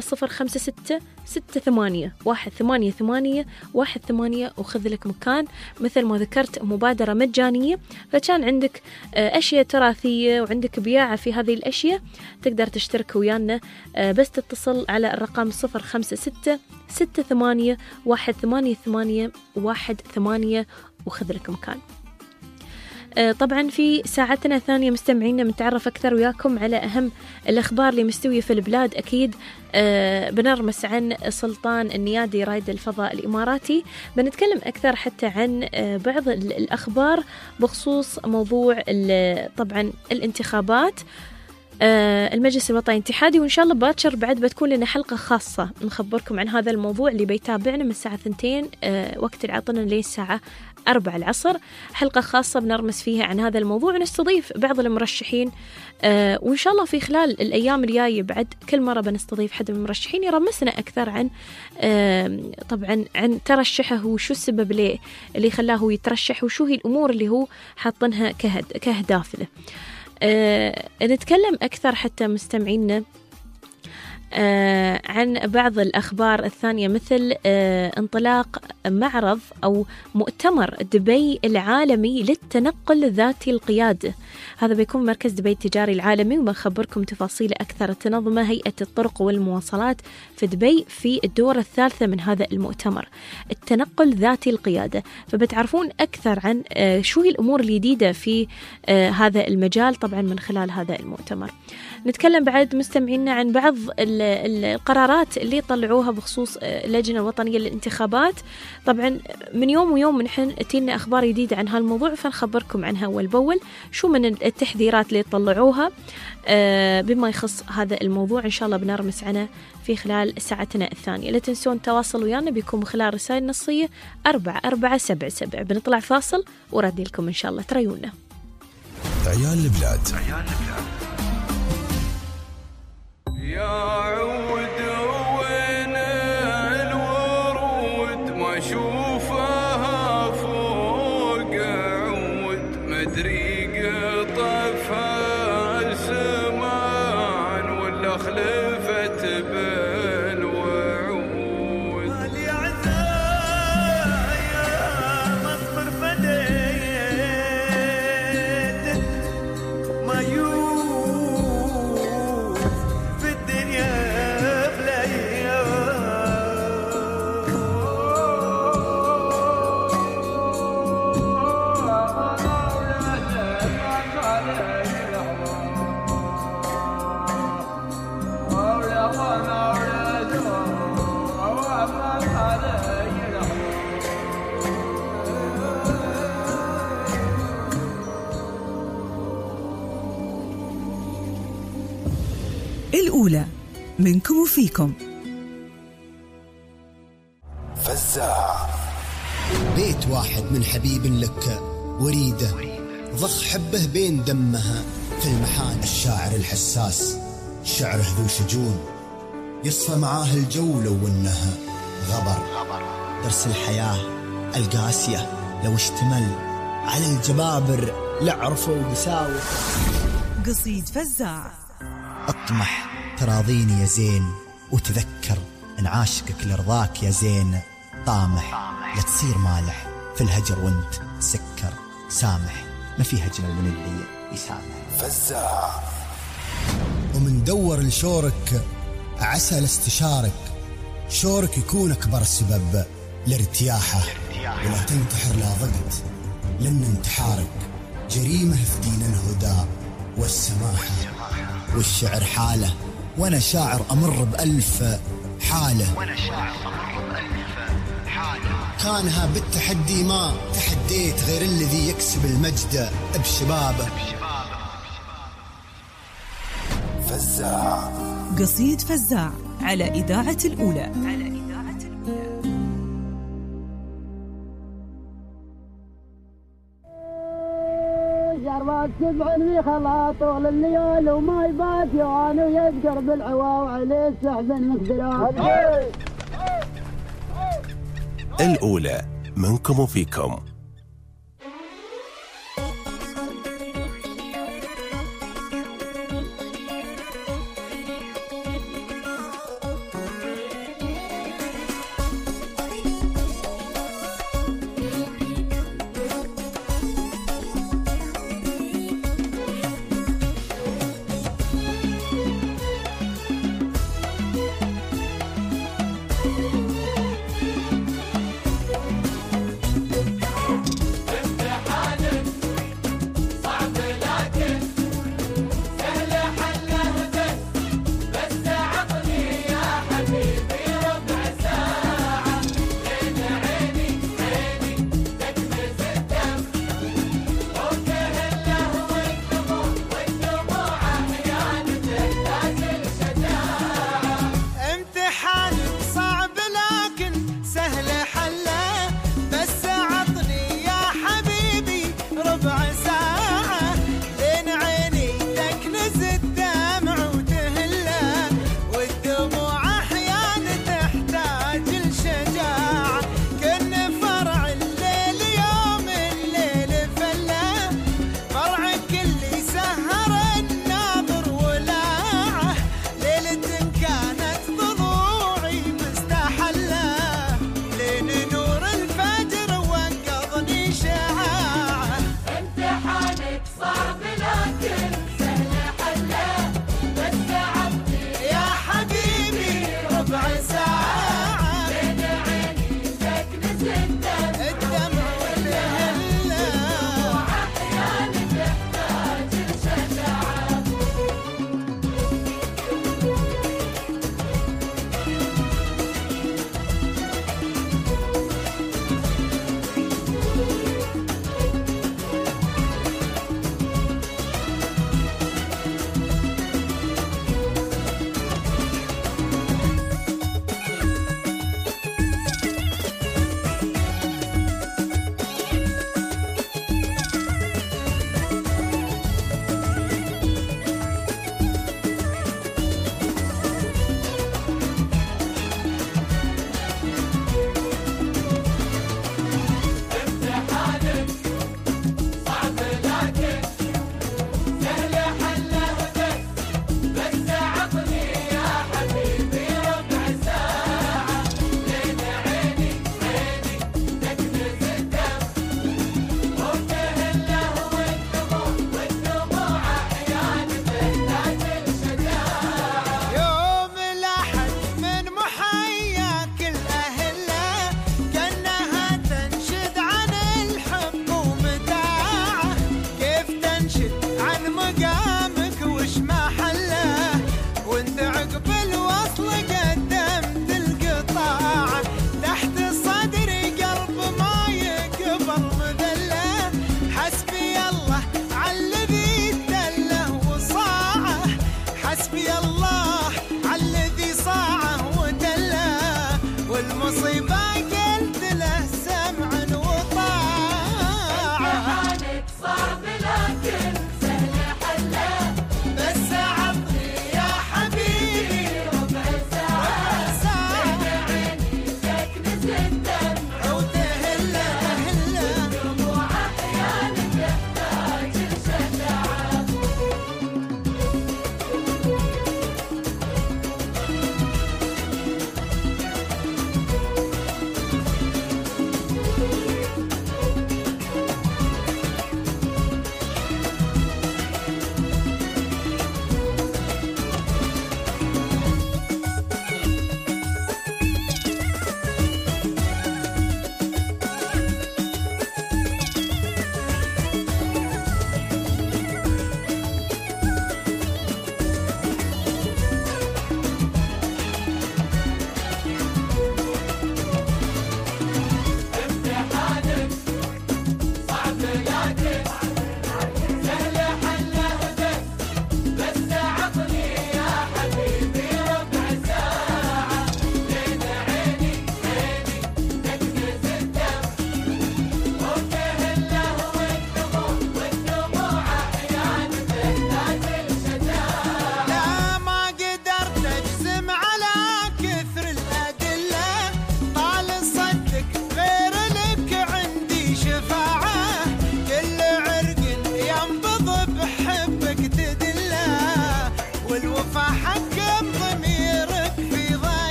056-68-188-18 وخذ لك مكان. مثل ما ذكرت مبادرة مجانية، فكان عندك أشياء تراثية وعندك بياعة في هذه الأشياء تقدر تشترك ويانا، بس تتصل على الرقم 056-68-188-18 وخذ لك مكان. طبعا في ساعتنا الثانية مستمعينا بنتعرف أكثر وياكم على أهم الأخبار اللي مستوية في البلاد. أكيد بنرمس عن سلطان النيادي رائد الفضاء الإماراتي، بنتكلم أكثر حتى عن بعض الأخبار بخصوص موضوع طبعا الانتخابات المجلس الوطني الاتحادي، وإن شاء الله باكر بعد بتكون لنا حلقة خاصة نخبركم عن هذا الموضوع اللي بيتابعنا من الساعة 2 وقت العطلة للساعة 4 العصر، حلقة خاصة بنرمس فيها عن هذا الموضوع ونستضيف بعض المرشحين. وإن شاء الله في خلال الأيام الجاية بعد كل مرة بنستضيف حد من المرشحين يرمسنا أكثر عن طبعا عن ترشحه وشو السبب اللي خلاه يترشح وشو هي الأمور اللي هو حاطنها كأهداف له. نتكلم أكثر حتى مستمعينا عن بعض الأخبار الثانية، مثل انطلاق معرض أو مؤتمر دبي العالمي للتنقل ذاتي القيادة. هذا بيكون مركز دبي التجاري العالمي، وبخبركم تفاصيل أكثر. تنظم هيئة الطرق والمواصلات في دبي في الدورة الثالثة من هذا المؤتمر التنقل ذاتي القيادة، فبتعرفون أكثر عن شو هي الأمور الجديدة في هذا المجال طبعا من خلال هذا المؤتمر. نتكلم بعد مستمعينا عن بعض القرارات اللي طلعوها بخصوص اللجنة الوطنية للانتخابات. طبعا من يوم ويوم نحن تينا أخبار جديدة عن هالموضوع، فنخبركم عنها أول بأول شو من التحذيرات اللي طلعوها بما يخص هذا الموضوع. إن شاء الله بنرمس عنه في خلال ساعتنا الثانية. لا تنسون تواصل ويانا بيكون من خلال رسائل نصية 4477. بنطلع فاصل وردي لكم إن شاء الله، تريونا. عيال البلاد. يا عود وين الورود ما اشوفها فوق عود، مدري قطفها الزمان ولا خلفت بالوعود. مالي عزايا مصبر فديت ما الأولى منكم وفيكم. فزاع. بيت واحد من حبيب لك وريده، ضخ حبه بين دمها في المحان. الشاعر الحساس شعره ذو شجون، يصفى معاه الجو لو انها غبر. درس الحياة القاسية لو اشتمل على الجبابر لعرفوا قساوة. قصيد فزاع. اطمح تراضيني يا زين، وتذكر ان عاشقك لرضاك يا زين. طامح لا تصير مالح في الهجر وانت سكر. سامح ما فيها اجمل من اللي يسامح. فزاع. ومن دور لشورك عسى لاستشارك، شورك يكون اكبر سبب لارتياحه. ولا تنتحر لا ضغط، لان انتحارك جريمه في دين الهدى والسماحه. والشعر حاله وانا شاعر امر بألف حاله. كانها بالتحدي ما تحديت غير الذي يكسب المجد بشبابه. فزاع. قصيد فزاع على إذاعة الأولى. جربت تبعني خلاط طول الليل وما يبات يوان ويذكر بالعوا وعليه سحب مقدرات. الأولى منكم وفيكم.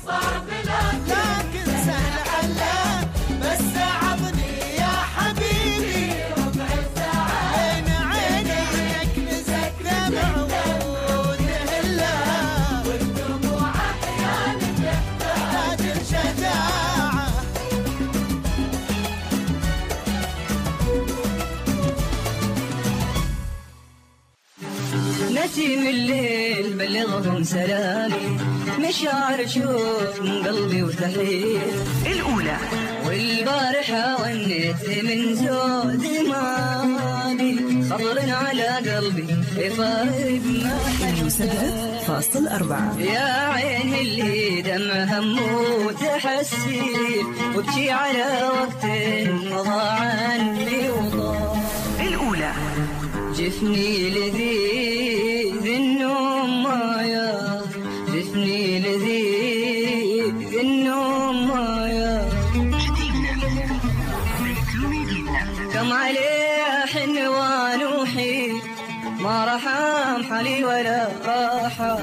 صار بلاد لكن سهل حله بس عضني يا حبيبي ربع ساعة عين عيني يكنس الدمع ونهله والدموع أحيانا تحتاج الشجاعة نسيم الليل بلغهم سلامي مشاعر شوف من قلبي وتحية الأولى والبارحة ونيت من زود مالي خطر على قلبي يفارق ما حد 7.4 يا عين اللي دمها موت حسيت وابكي على وقت مضى عني وضاع الأولى جفني لذيذ النوم مايا جفني لذيذ النوم مايا كم عليه حنوان وحيد ما رحم حالي ولا راحة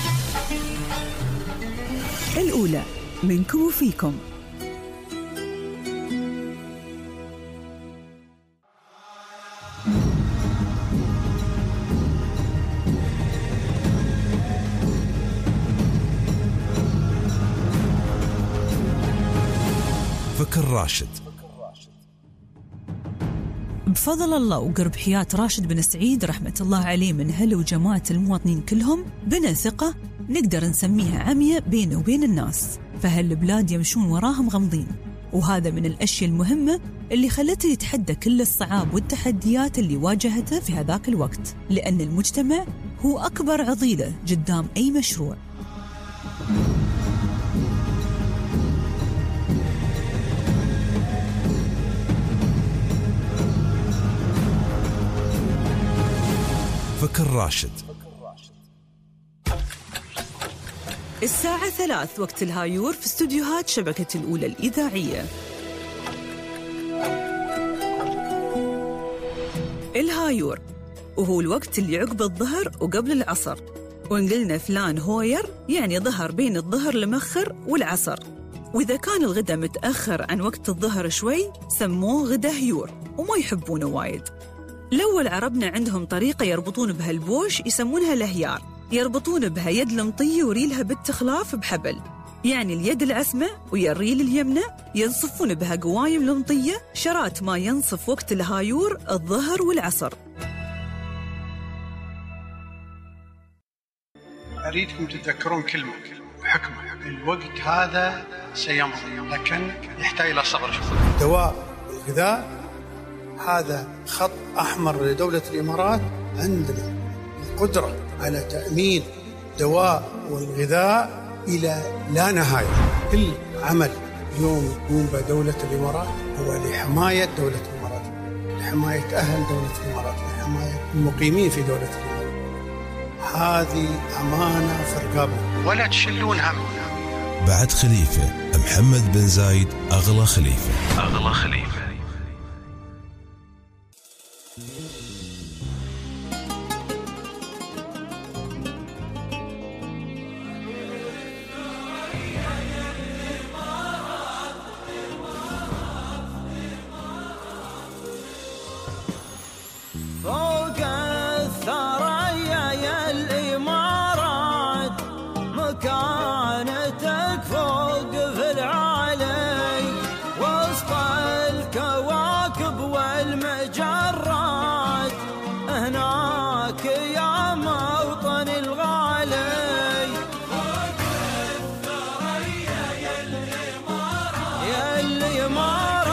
الأولى منكم وفيكم. فكر راشد. بفضل الله وقرب حياة راشد بن سعيد رحمة الله عليه من هل وجماعة المواطنين كلهم بنا ثقة نقدر نسميها عمية بينه وبين الناس، فهالبلاد يمشون وراهم غمضين، وهذا من الأشياء المهمة اللي خلته يتحدى كل الصعاب والتحديات اللي واجهته في هذاك الوقت، لأن المجتمع هو أكبر عضيلة قدام أي مشروع. فكر راشد. الساعة 3 وقت الهايور في استوديوهات شبكة الأولى الإذاعية. الهايور وهو الوقت اللي عقب الظهر وقبل العصر، وإن قلنا فلان هوير يعني ظهر بين الظهر المخر والعصر، وإذا كان الغدا متأخر عن وقت الظهر شوي سموه غدا هيور وما يحبونه وايد. الأول عربنا عندهم طريقة يربطون بها البوش يسمونها الهيار، يربطون بها يد المطية وريلها بالتخلاف بحبل، يعني اليد العسمة ويا الريل اليمنى ينصفون بها قوايم المطية شرات ما ينصف وقت الهايور الظهر والعصر. أريدكم تتذكرون كلمة وحكمة، الوقت هذا سيمضي لكن يحتاج إلى صبر. دواء والغذاء هذا خط أحمر لدولة الإمارات، عندنا القدرة على تأمين دواء والغذاء إلى لا نهاية. كل عمل يوم يقوم به دولة الإمارات هو لحماية دولة الإمارات، لحماية أهل دولة الإمارات، لحماية المقيمين في دولة الإمارات. هذه أمانة في رقابنا ولا تشلون هم. بعد خليفة محمد بن زايد أغلى خليفة. أغلى خليفة. فوق الثريا يا الإمارات مكانتك فوق في العالي، وسط الكواكب والمجرات هناك يا موطن الغالي. فوق الثريا يا الإمارات يا الإمارات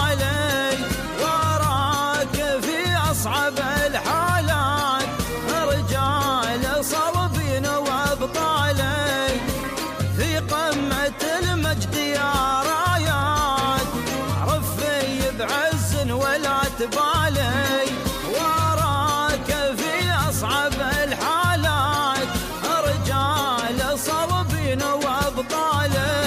علي وراك في أصعب الحالات رجال صلبين وأبطالي في قمة المجد يا رايات رفي بعز ولا تبالي وراك في أصعب الحالات رجال صلبين وأبطالي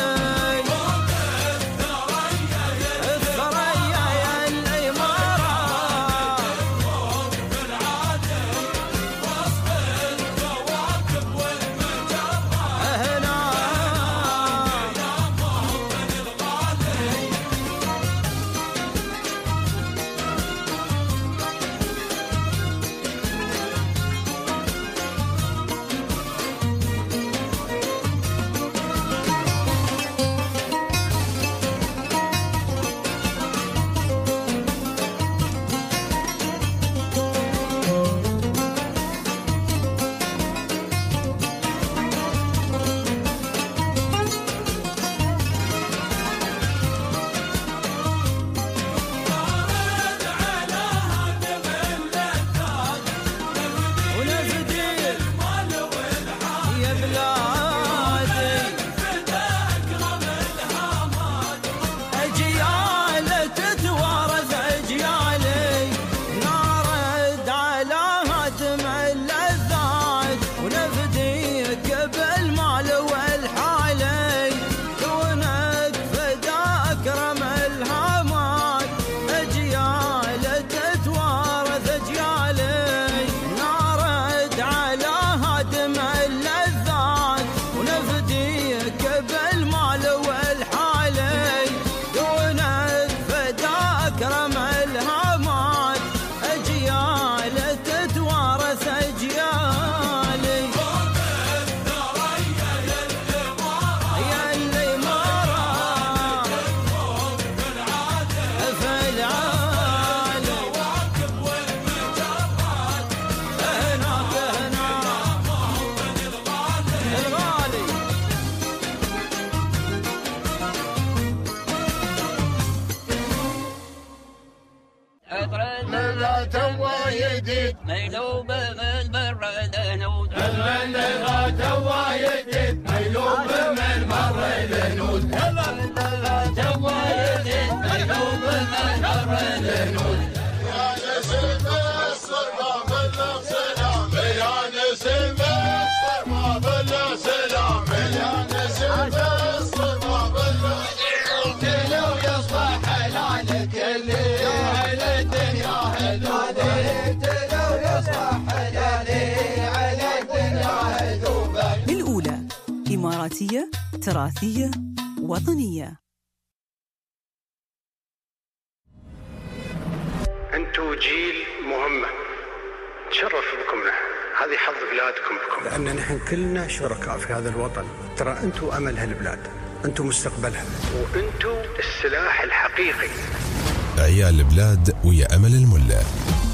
الأولى إماراتية تراثية وطنية. أنتوا جيل مهمة تشرف بكم نحن، هذه حظ بلادكم بكم، لأن نحن كلنا شركاء في هذا الوطن. ترى أنتوا أمل هالبلاد، أنتوا مستقبلها، وأنتوا السلاح الحقيقي. عيال البلاد ويا أمل الملا.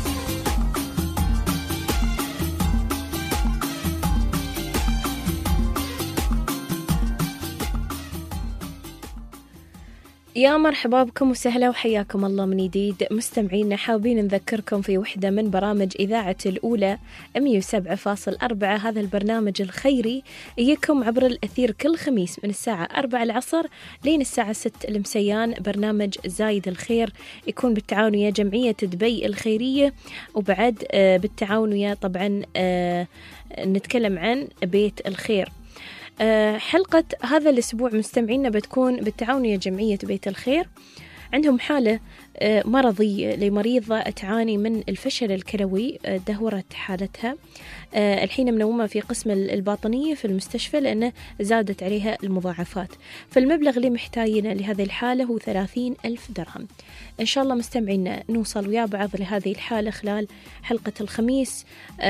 يا مرحبا بكم وسهلا وحياكم الله من جديد مستمعينا. حابين نذكركم في وحدة من برامج إذاعة الأولى 107.4. هذا البرنامج الخيري يجيكم عبر الأثير كل خميس من الساعة 4 العصر لين الساعة 6 المسيان. برنامج زايد الخير يكون بالتعاون ويا جمعية دبي الخيرية، وبعد بالتعاون ويا طبعا نتكلم عن بيت الخير. حلقة هذا الأسبوع مستمعينا بتكون بالتعاون ويا جمعية بيت الخير. عندهم حالة مرضية لمريضة تعاني من الفشل الكلوي، دهورت حالتها، الحين منومة في قسم الباطنية في المستشفى لأنه زادت عليها المضاعفات. فالمبلغ اللي محتاجينه لهذه الحالة هو 30,000 درهم. إن شاء الله مستمعينا نوصل ويا بعض لهذه الحالة خلال حلقة الخميس،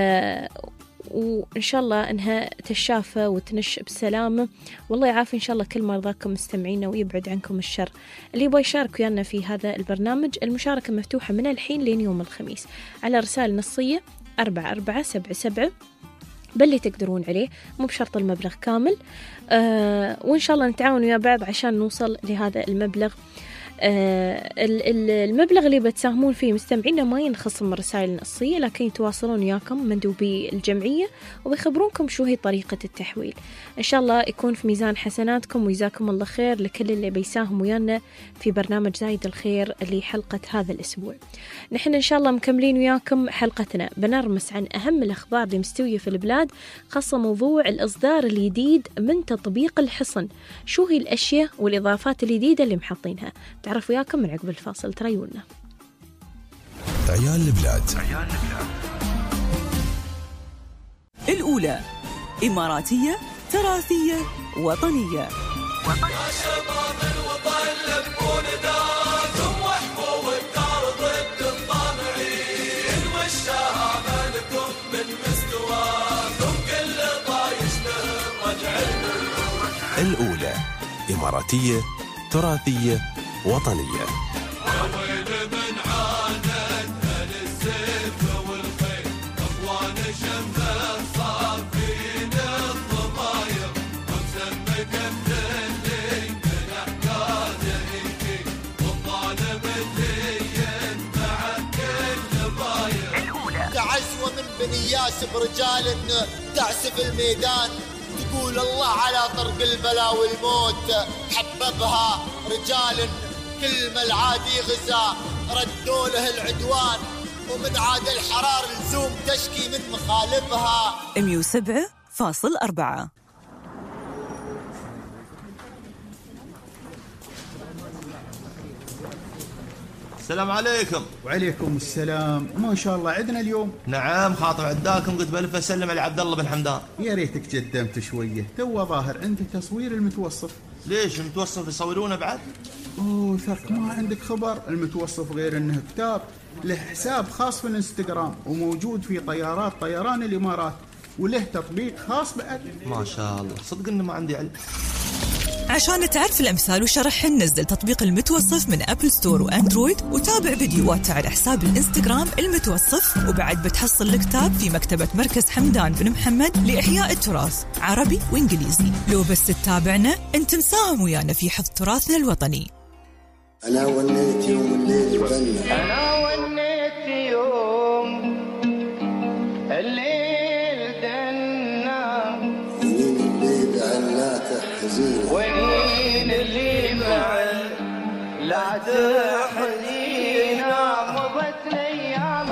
وإن شاء الله أنها تشافى وتنش بسلامة، والله يعافي إن شاء الله كل مرضاكم مستمعينا ويبعد عنكم الشر. اللي يبغى يشارك ويانا في هذا البرنامج المشاركة مفتوحة من الحين لين يوم الخميس على رسائل نصية 4477 باللي تقدرون عليه، مو بشرط المبلغ كامل. وإن شاء الله نتعاون ويا بعض عشان نوصل لهذا المبلغ. المبلغ اللي بتساهمون فيه مستمعينا ما ينخصم من الرسائل النصية، لكن يتواصلون وياكم مندوبي الجمعية وبيخبرونكم شو هي طريقة التحويل. إن شاء الله يكون في ميزان حسناتكم ويجزاكم الله خير لكل اللي بيساهم ويانا في برنامج زايد الخير اللي حلقة هذا الأسبوع. نحن إن شاء الله مكملين وياكم حلقتنا، بنرمس عن أهم الأخبار اللي مستوية في البلاد، خاصة موضوع الإصدار الجديد من تطبيق الحصن، شو هي الأشياء والإضافات الجديدة اللي محطينها. تعرف وياكم من عقب الفاصل، تريونا. عيال البلاد. الأولى إماراتية تراثية وطنية. يا شباب الوطن لبوا نداكم واحموا الدار ضد الطامعين، والشهامة لكم من مستواكم كل طايش له رجع. الأولى إماراتية تراثية وطنية. وويل من عانت أهل السيف والخيل، أخوان شمه صافين الضماير، ومسمى كمثلي من أحقاده يجي، والظالم اللي ينفع كل باير. تعزوة من بني ياسب رجال تعسف الميدان، تقول الله على طرق البلا والموت حببها رجال كل ما العادي غزا ردوا له العدوان، ومن عاد الحرار لزوم تشكي من مخالفها. 107.4. السلام عليكم. وعليكم السلام. ما شاء الله عندنا اليوم. نعم خاطر عداكم، قلت بلف اسلم على عبد الله بن حمدان. يا ريتك قدمت شويه، تو ظاهر عندك تصوير المتوصف. ليش المتوصف يصورونه بعد؟ اوه ثق، ما عندك خبر؟ المتوصف غير انه كتاب له حساب خاص في الانستغرام، وموجود في طيارات طيران الامارات، وله تطبيق خاص بعد. ما شاء الله، صدق انه ما عندي علم. عشان تعرف الأمثال وشرحهم نزل تطبيق المتوصف من أبل ستور وأندرويد، وتابع فيديوهات على حساب الإنستغرام المتوصف، وبعد بتحصل الكتاب في مكتبة مركز حمدان بن محمد لإحياء التراث عربي وإنجليزي. لو بس تتابعنا أنت مساهم ويانا في حفظ تراثنا الوطني. أنا ونيت يوم الليل بنا، أنا ونيت يوم الليل دنا، ونين اللي بعلا تحزين، ونين اللي بعل لا تحزينا، مضت الأيام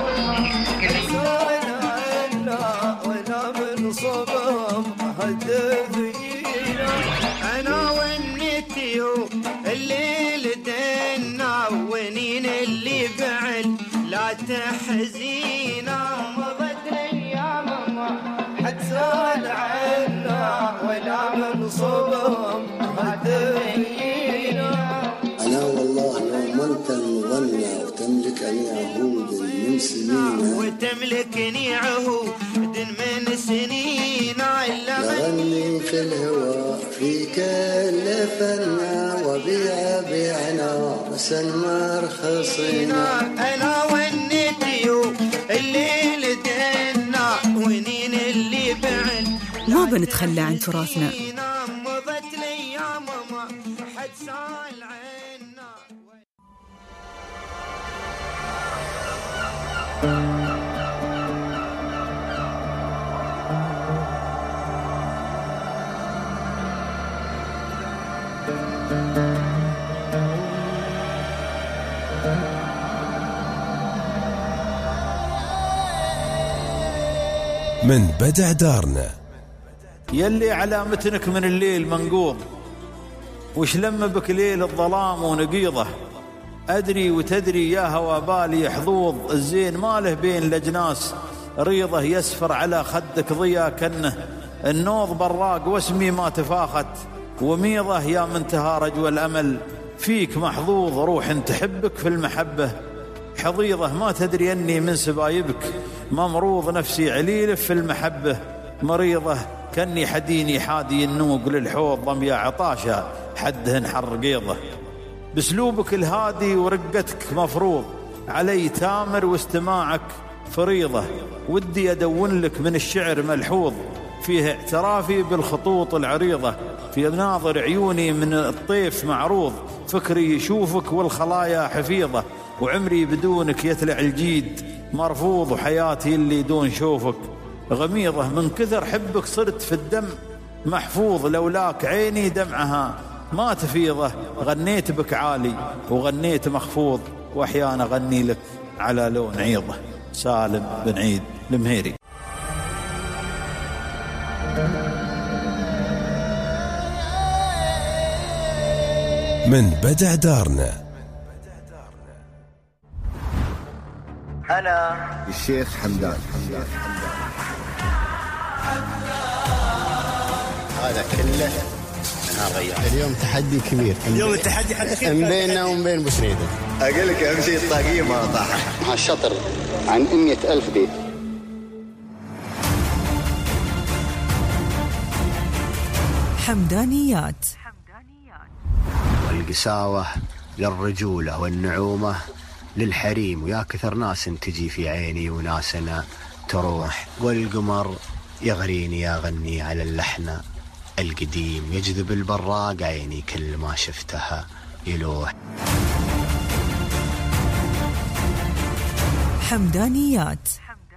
كسرنا ولا من صبهم هدفينا. أنا ونيت يوم الليل دنا، ونين اللي بعل لا تحزينا، مضت الأيام ما حد سأل عنا ولا من صبهم هدفينا. أنا والله لو ما أنت المغنى وتملكني عهود من سنين، وتملكني عهود من سنين، لغني في الهواء في كل فنا، وبيع بيعنا وسلمى رخصينا. أنا ونيت يوم الليل دنا، ونين اللي بعل ما بنتخلى عن تراثنا. مضت الأيام ما حد سأل عنا. من بدع دارنا. يلي على متنك من الليل منقوض، وش لم بك ليل الظلام ونقيضه، أدري وتدري يا هوى بالي حظوظ، الزين ماله بين الأجناس ريضه، يسفر على خدك ضيا كنه النوض براق، واسمي ما تفاخت وميضه، يا من تهارج والأمل فيك محظوظ، روح تحبك في المحبة حضيضه، ما تدري أني من سبايبك ممروض، نفسي عليل في المحبة مريضة، كني حديني حادي النوق للحوض، ضميا عطاشة حدهن حرقيضه، بسلوبك الهادي ورقتك مفروض علي تامر، واستماعك فريضة، ودي أدون لك من الشعر ملحوظ، فيه اعترافي بالخطوط العريضة، في ناظر عيوني من الطيف معروض، فكري يشوفك والخلايا حفيظة، وعمري بدونك يتلع الجيد مرفوض، وحياتي اللي دون شوفك غميضة. من كثر حبك صرت في الدم محفوظ، لولاك عيني دمعها ما تفيضه. غنيت بك عالي وغنيت مخفوض، وأحيانا غني لك على لون عيضة. سالم بن عيد المهيري. من بدع دارنا. أنا الشيخ حمدان. هذا كله اليوم تحدي كبير. اليوم التحدي حد من بيننا ومن بين بوسريدة. أقول لك أهم شيء الطاقية ما طاحت. مع الشطر عن 100,000 بيت. حمدانيات. والقساوة للرجولة والنعومة للحريم، ويا كثر ناس تجي في عيني وناس أنا تروح، والقمر يغريني يغني على اللحن القديم، يجذب البراق عيني كل ما شفتها يلوح. حمدانيات.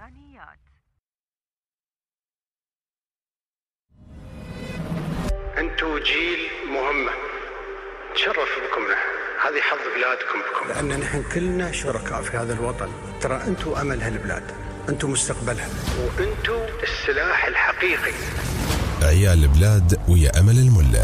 أنتوا جيل مهمة، تشرف بكم نحن، هذه حظ بلادكم بكم، لأن نحن كلنا شركاء في هذا الوطن. ترى أنتوا أمل هالبلاد، أنتوا مستقبلها، وأنتوا السلاح الحقيقي. عيال البلاد ويا أمل الملا.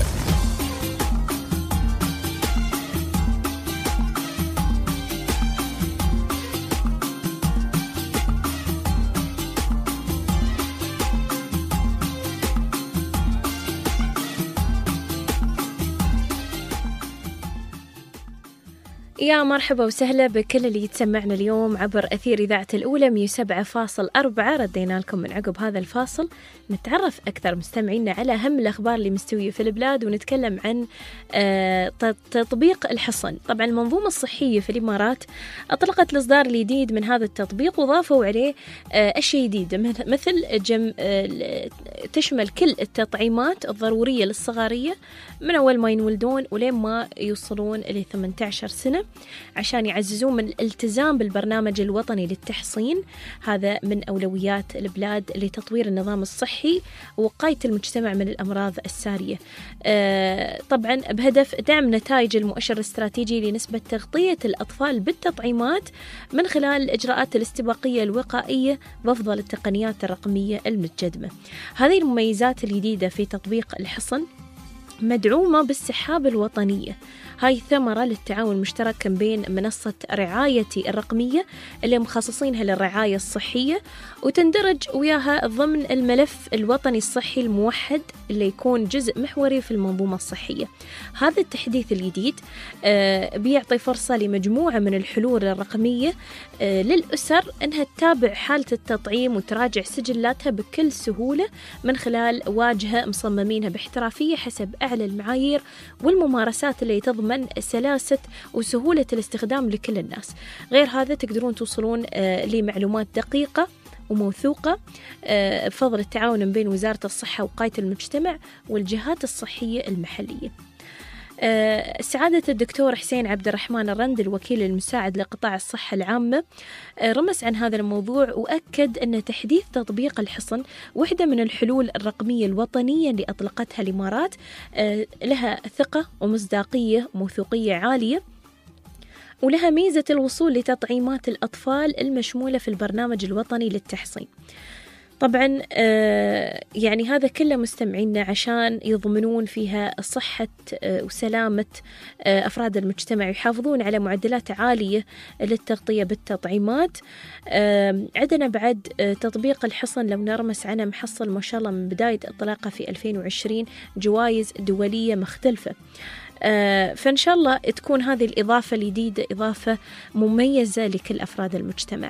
يا مرحبا وسهلا بكل اللي يتسمعنا اليوم عبر أثير إذاعة الأولى 107.4. ردينا لكم من عقب هذا الفاصل نتعرف أكثر مستمعينا على أهم الأخبار اللي مستوية في البلاد، ونتكلم عن تطبيق الحصن. طبعا المنظومة الصحية في الإمارات أطلقت الإصدار الجديد من هذا التطبيق، وضافوا عليه أشياء جديدة مثل تشمل كل التطعيمات الضرورية للصغارية من أول ما ينولدون ولين ما يوصلون ل 18 سنة، عشان يعززون من الالتزام بالبرنامج الوطني للتحصين. هذا من أولويات البلاد لتطوير النظام الصحي ووقاية المجتمع من الأمراض السارية، طبعا بهدف دعم نتائج المؤشر الاستراتيجي لنسبة تغطية الأطفال بالتطعيمات من خلال الإجراءات الاستباقية الوقائية بأفضل التقنيات الرقمية المتقدمة. هذه المميزات الجديدة في تطبيق الحصن مدعومة بالسحابة الوطنية. هاي ثمرة للتعاون المشترك بين منصة رعايتي الرقمية اللي مخصصينها للرعاية الصحية، وتندرج وياها ضمن الملف الوطني الصحي الموحد اللي يكون جزء محوري في المنظومة الصحية. هذا التحديث الجديد بيعطي فرصة لمجموعة من الحلول الرقمية للأسر أنها تتابع حالة التطعيم وتراجع سجلاتها بكل سهولة من خلال واجهة مصممينها باحترافية حسب أعلى المعايير والممارسات اللي تضمن سلاسة وسهولة الاستخدام لكل الناس. غير هذا تقدرون توصلون لمعلومات دقيقة وموثوقة بفضل التعاون بين وزارة الصحة ووقاية المجتمع والجهات الصحية المحلية. سعادة الدكتور حسين عبد الرحمن الرند الوكيل المساعد لقطاع الصحة العامة رمز عن هذا الموضوع، وأكد أن تحديث تطبيق الحصن واحدة من الحلول الرقمية الوطنية اللي أطلقتها الإمارات، لها ثقة ومصداقية وموثوقية عالية، ولها ميزة الوصول لتطعيمات الأطفال المشمولة في البرنامج الوطني للتحصين. طبعا يعني هذا كله مستمعينا عشان يضمنون فيها صحة وسلامة أفراد المجتمع، يحافظون على معدلات عالية للتغطية بالتطعيمات. عندنا بعد تطبيق الحصن لو نرمس عنه محصل ما شاء الله من بداية إطلاقه في 2020 جوائز دولية مختلفة، فإن شاء الله تكون هذه الإضافة الجديدة إضافة مميزة لكل أفراد المجتمع.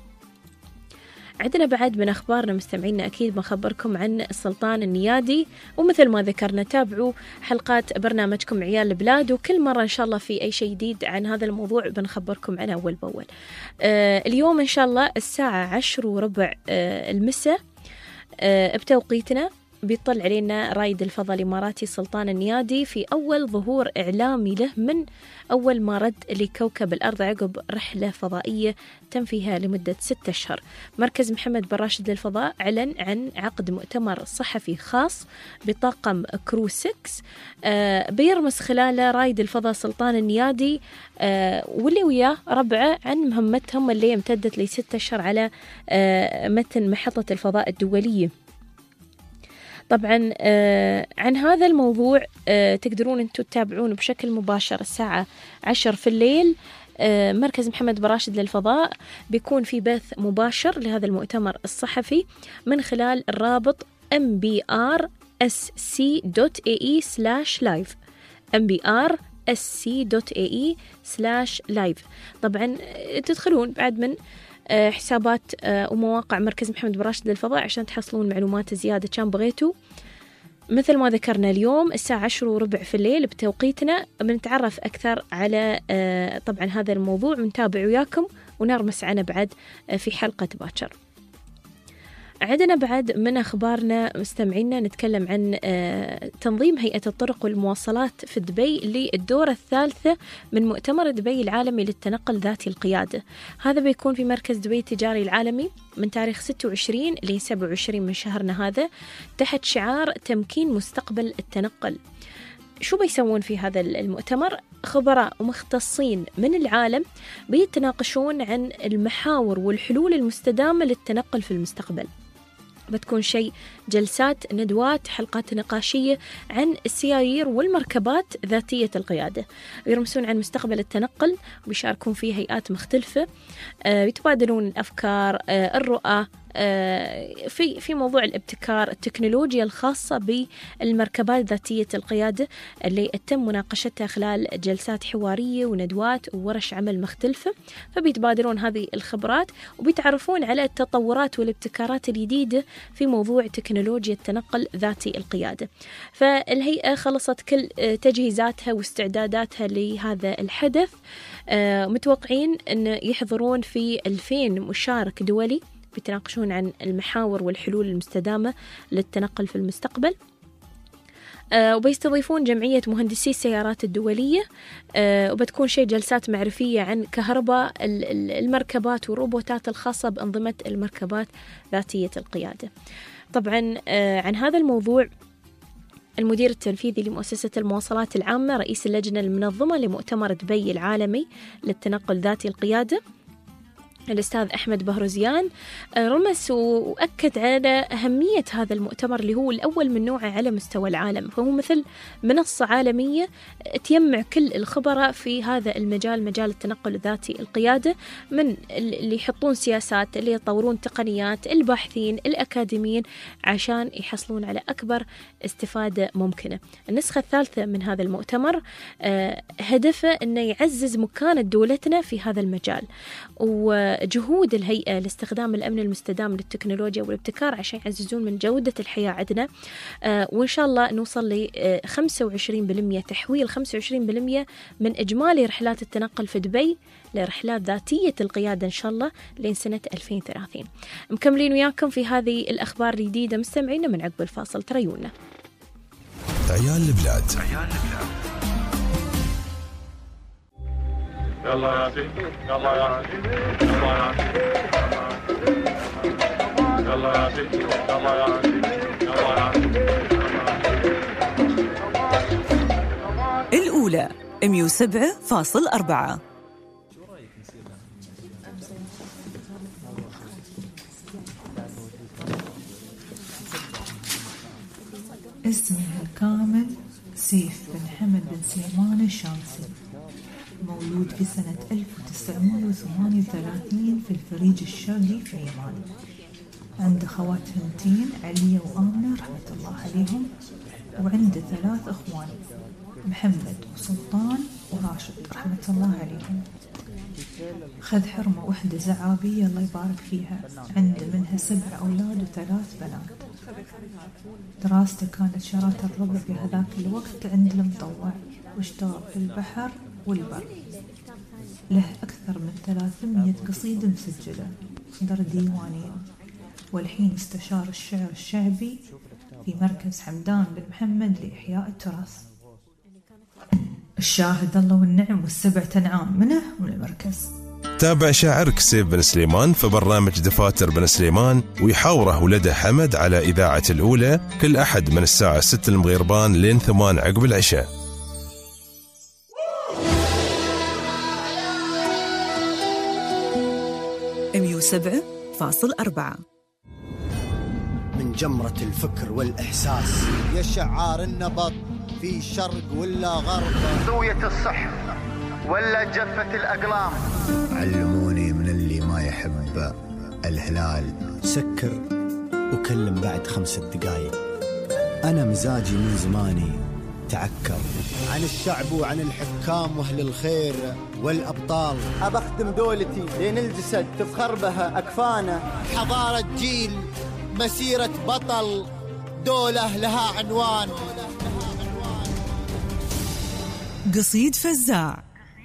عندنا بعد من أخبارنا مستمعينا أكيد بنخبركم عن السلطان النيادي، ومثل ما ذكرنا تابعوا حلقات برنامجكم عيال البلاد، وكل مرة إن شاء الله في أي شيء جديد عن هذا الموضوع بنخبركم عنه أول بأول. اليوم إن شاء الله الساعة 10:15 المساء بتوقيتنا بيطل علينا رايد الفضاء الإماراتي سلطان النيادي في أول ظهور إعلامي له من أول ما رد لكوكب الأرض عقب رحلة فضائية تم فيها لمدة 6 أشهر. مركز محمد بن راشد للفضاء أعلن عن عقد مؤتمر صحفي خاص بطاقم كرو 6 بيرمس خلاله رايد الفضاء سلطان النيادي واللي وياه ربعه عن مهمتهم اللي امتدت ل6 أشهر على متن محطة الفضاء الدولية. طبعا عن هذا الموضوع تقدرون أنتم تتابعون بشكل مباشر الساعة 10 في الليل. مركز محمد بن راشد للفضاء بيكون في بث مباشر لهذا المؤتمر الصحفي من خلال الرابط mbrsc.ae/live mbrsc.ae/live. طبعا تدخلون بعد من حسابات ومواقع مركز محمد بن راشد للفضاء عشان تحصلون معلومات زيادة كان بغيتوا. مثل ما ذكرنا اليوم الساعة 10:15 في الليل بتوقيتنا بنتعرف أكثر على طبعا هذا الموضوع ونتابع وياكم ونرمس عنه بعد في حلقة باكر. عندنا بعد من أخبارنا مستمعينا نتكلم عن تنظيم هيئة الطرق والمواصلات في دبي للدورة الثالثة من مؤتمر دبي العالمي للتنقل ذاتي القيادة. هذا بيكون في مركز دبي التجاري العالمي من تاريخ 26 ل 27 من شهرنا هذا تحت شعار تمكين مستقبل التنقل. شو بيسوون في هذا المؤتمر؟ خبراء ومختصين من العالم بيتناقشون عن المحاور والحلول المستدامة للتنقل في المستقبل. بتكون شيء جلسات، ندوات، حلقات نقاشية عن السيايير والمركبات ذاتية القيادة. يرمسون عن مستقبل التنقل ويشاركون فيه هيئات مختلفة، يتبادلون الأفكار، الرؤى في موضوع الابتكار، التكنولوجيا الخاصة بالمركبات ذاتية القيادة اللي تم مناقشتها خلال جلسات حوارية وندوات وورش عمل مختلفة. فبيتبادلون هذه الخبرات وبيتعرفون على التطورات والابتكارات الجديدة في موضوع تكنولوجيا التنقل ذاتي القيادة. فالهيئة خلصت كل تجهيزاتها واستعداداتها لهذا الحدث. متوقعين أن يحضرون في 2000 مشارك دولي بيتناقشون عن المحاور والحلول المستدامة للتنقل في المستقبل. وبيستضيفون جمعية مهندسي السيارات الدولية، وبتكون شيء جلسات معرفية عن كهرباء المركبات والروبوتات الخاصة بأنظمة المركبات ذاتية القيادة. طبعا عن هذا الموضوع المدير التنفيذي لمؤسسة المواصلات العامة رئيس اللجنة المنظمة لمؤتمر دبي العالمي للتنقل ذاتي القيادة الأستاذ أحمد بهروزيان رمس وأكد على أهمية هذا المؤتمر اللي هو الأول من نوعه على مستوى العالم. فهو مثل منصة عالمية تجمع كل الخبراء في هذا المجال، مجال التنقل ذاتي القيادة، من اللي يحطون سياسات، اللي يطورون تقنيات، الباحثين، الأكاديميين، عشان يحصلون على أكبر استفادة ممكنة. النسخة الثالثة من هذا المؤتمر هدفه أنه يعزز مكانة دولتنا في هذا المجال، وجهود الهيئة لاستخدام الأمن المستدام للتكنولوجيا والابتكار عشان يعززون من جودة الحياة عندنا. وإن شاء الله نوصل ل 25% تحويل 25% من إجمالي رحلات التنقل في دبي لرحلات ذاتية القيادة إن شاء الله لين سنة 2030. مكملين وياكم في هذه الأخبار الجديدة مستمعين من عقب الفاصل، تريونا. عيال البلاد. يلا يا عزيز، يلا يا عزيز، يلا يا عزيز، يلا يا عزيز، يلا يا عزيز، يلا يا عزيز. الأولى 107.4. اسمه الكامل سيف بن حمد بن سليمان الشامسي، مولود في سنة 1938 في الفريج الشرقي في عمان. عنده خوات بنتين علية وآمنة رحمة الله عليهم، وعنده 3 أخوان محمد وسلطان وراشد رحمة الله عليهم. خذ حرمة وحدة زعابية الله يبارك فيها، عنده منها 7 أولاد و3 بنات. دراسته كانت شراكة الربع في هذاك الوقت عند المطوع، واشتغل في البحر والبر. له أكثر من 300 قصيدة مسجلة، دار ديوانية، والحين استشار الشعر الشعبي في مركز حمدان بن محمد لإحياء التراث. الشاهد الله والنعم والسبع أنعام منه من المركز. تابع شاعرك سيف بن سليمان في برنامج دفاتر بن سليمان، ويحاوره ولده حمد على إذاعة الأولى كل أحد من الساعة 6 المغيربان لين 8 عقب العشاء. $107.4 من جمرة الفكر والإحساس يا شعار النبض في شرق ولا غرب، زوية الصح ولا جفة الأقلام. علموني من اللي ما يحب الهلال سكر وكلم بعد 5 دقايق. أنا مزاجي من زماني تعكر عن الشعب وعن الحكام واهل الخير والأبطال. أبخدم دولتي لين الجسد تفخر بها أكفانه. حضارة جيل، مسيرة بطل، دولة لها عنوان. قصيد فزاع.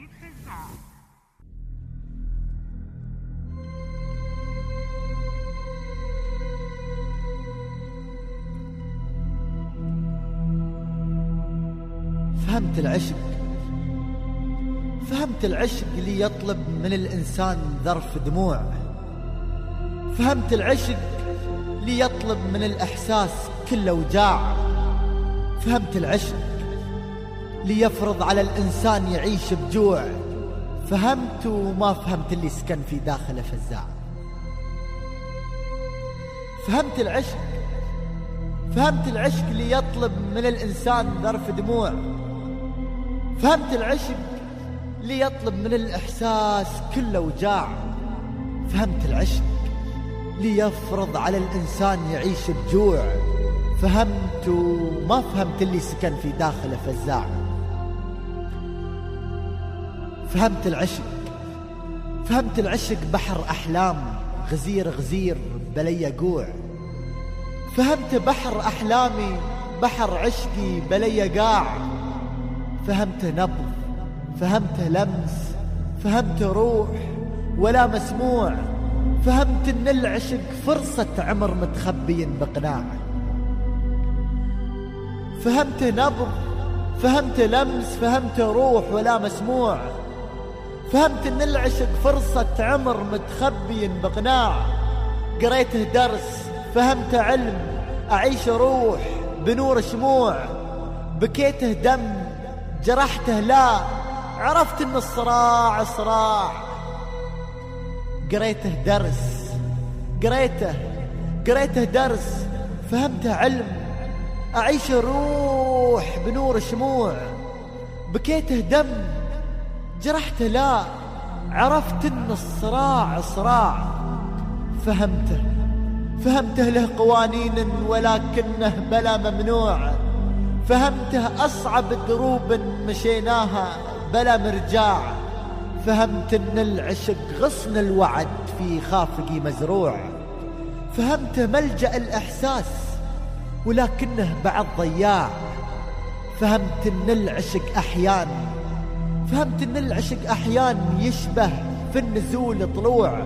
فهمت العشق، فهمت العشق اللي يطلب من الإنسان ذرف دموع. فهمت العشق اللي يطلب من الإحساس كل أوجاع. فهمت العشق اللي يفرض على الإنسان يعيش بجوع. فهمت وما فهمت اللي سكن في داخله فزاع. فهمت العشق، فهمت العشق اللي يطلب من الإنسان ذرف دموع. فهمت العشق اللي يطلب من الإحساس كل أوجاع. فهمت العشق اللي يفرض على الإنسان يعيش بجوع. فهمت وما فهمت اللي سكن في داخله فزاع. فهمت العشق، فهمت العشق بحر أحلام، غزير غزير بلي يقوع. فهمت بحر أحلامي، بحر عشقي بلي قاع. فهمت نبض، فهمت لمس، فهمت روح ولا مسموع. فهمت ان العشق فرصة عمر متخبي بقناع. فهمت نبض، فهمت لمس، فهمت روح ولا مسموع. فهمت ان العشق فرصة عمر متخبي بقناع. قريته درس، فهمت علم، أعيش روح بنور شموع. بكيته دم، جرحته لا، عرفت ان الصراع صراع. قريته درس، قريته درس، فهمت علم، أعيش روح بنور شموع. بكيته دم، جرحته لا، عرفت ان الصراع صراع. فهمته، فهمته له قوانين ولكنه بلا ممنوع. فهمته أصعب دروب مشيناها بلا مرجاع. فهمت ان العشق غصن الوعد في خافقي مزروع. فهمت ملجأ الإحساس ولكنه بعد ضياع. فهمت ان العشق أحيان، فهمت ان العشق أحيان يشبه في النزول طلوع.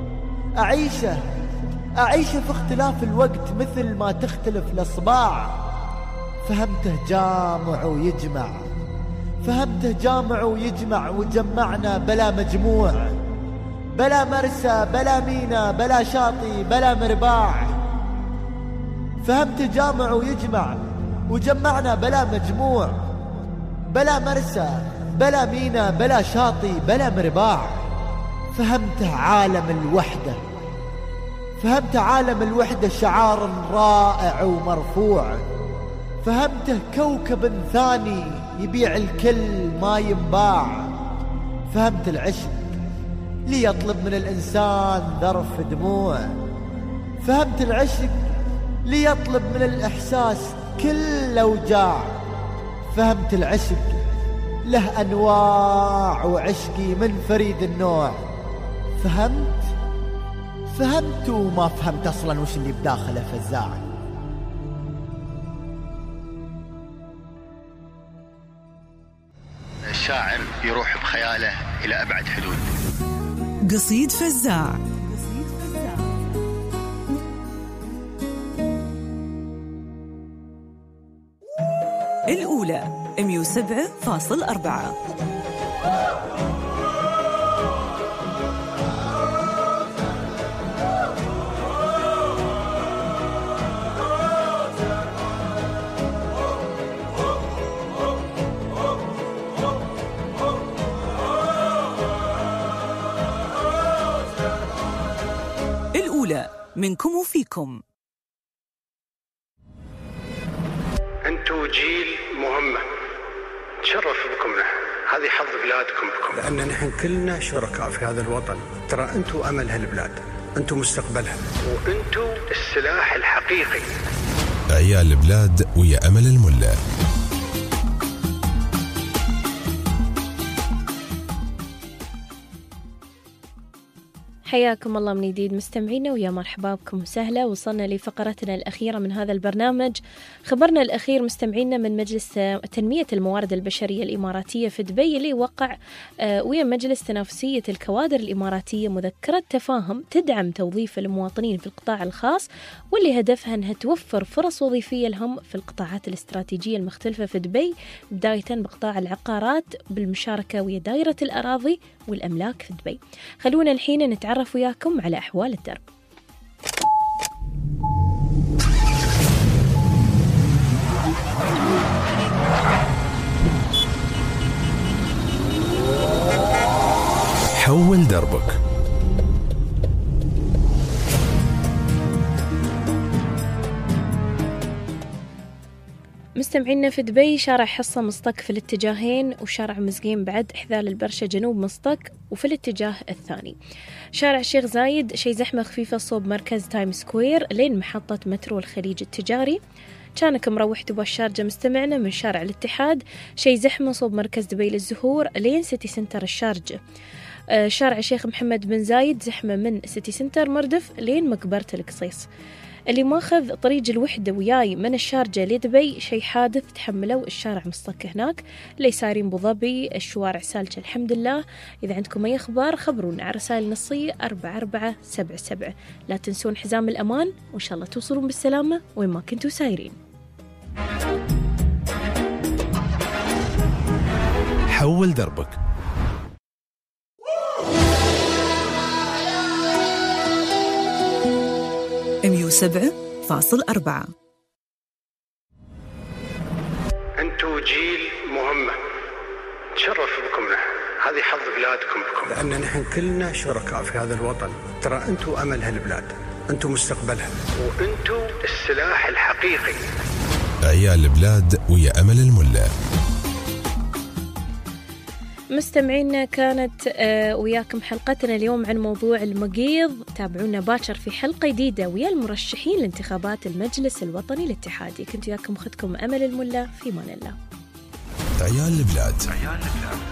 أعيشه في اختلاف الوقت مثل ما تختلف الأصباع. فهمته جامع ويجمع، فهمته جامع ويجمع، وجمعنا بلا مجموع. بلا مرسى بلا مينا بلا شاطي بلا مرباع. فهمت جامع ويجمع وجمعنا بلا مجموع. بلا مرسى بلا مينا بلا شاطي بلا مرباع. فهمت عالم الوحدة، فهمت عالم الوحدة شعار رائع ومرفوع. فهمته كوكب ثاني يبيع الكل ما ينباع. فهمت العشق ليطلب من الإنسان ذرف دموع. فهمت العشق ليطلب من الإحساس كل أوجاع. فهمت العشق له أنواع وعشقي من فريد النوع. فهمت وما فهمت أصلا وش اللي بداخله فزاع. الشاعر يروح بخياله إلى أبعد حدود. قصيد فزاع. الأولى 107.4. الأولى منكم وفيكم. أنتوا جيل مهمة، تشرف بكم نحن، هذه حظ بلادكم بكم، لأن نحن كلنا شركاء في هذا الوطن. ترى أنتوا أمل هالبلاد، أنتوا مستقبلها، وأنتوا السلاح الحقيقي. عيال بلاد ويا أمل الملا. حياكم الله من جديد مستمعينا، ويا مرحبا بكم وسهلا. وصلنا لفقرتنا الأخيرة من هذا البرنامج، خبرنا الأخير مستمعينا من مجلس تنمية الموارد البشرية الإماراتية في دبي، اللي وقع ويا مجلس تنافسية الكوادر الإماراتية مذكرة تفاهم تدعم توظيف المواطنين في القطاع الخاص، واللي هدفها أنها توفر فرص وظيفية لهم في القطاعات الاستراتيجية المختلفة في دبي، بداية بقطاع العقارات بالمشاركة ويا دائرة الأراضي والأملاك في دبي. خلونا الحين نتعرف وياكم على أحوال الدرب. حول دربك. مستمعينا في دبي، شارع حصة مصطك في الاتجاهين، وشارع مزقين بعد إحذال البرشة جنوب مصطك وفي الاتجاه الثاني. شارع الشيخ زايد شي زحمة خفيفة صوب مركز تايم سكوير لين محطة مترو الخليج التجاري. كانك مروح دبي الشارجة مستمعنا من شارع الاتحاد شي زحمة صوب مركز دبي للزهور لين سيتي سنتر الشارجة. شارع الشيخ محمد بن زايد زحمة من سيتي سنتر مردف لين مقبرة القصيص. اللي ماخذ طريق الوحدة وياي من الشارجة لدبي شي حادث تحملوا الشارع مصطك هناك. اللي صايرين بوظبي الشوارع سالكة الحمد لله. إذا عندكم أي أخبار خبرونا على رسائل نصية 4477. لا تنسون حزام الأمان، وإن شاء الله توصلون بالسلامة وين ما كنتوا سايرين. حول دربك. $107.4. أنتوا جيل مهمة، تشرف بكم نحن، هذه حظ بلادكم بكم، لأن نحن كلنا شركاء في هذا الوطن. ترى أنتوا أمل هالبلاد، أنتوا مستقبلها، وأنتوا السلاح الحقيقي. عيال بلاد ويا أمل الملا. مستمعينا، كانت وياكم حلقتنا اليوم عن موضوع المقيض. تابعونا باكر في حلقة جديدة ويا المرشحين لانتخابات المجلس الوطني الاتحادي. كنت وياكم أختكم أمل الملا، في مان الله. عيال البلاد.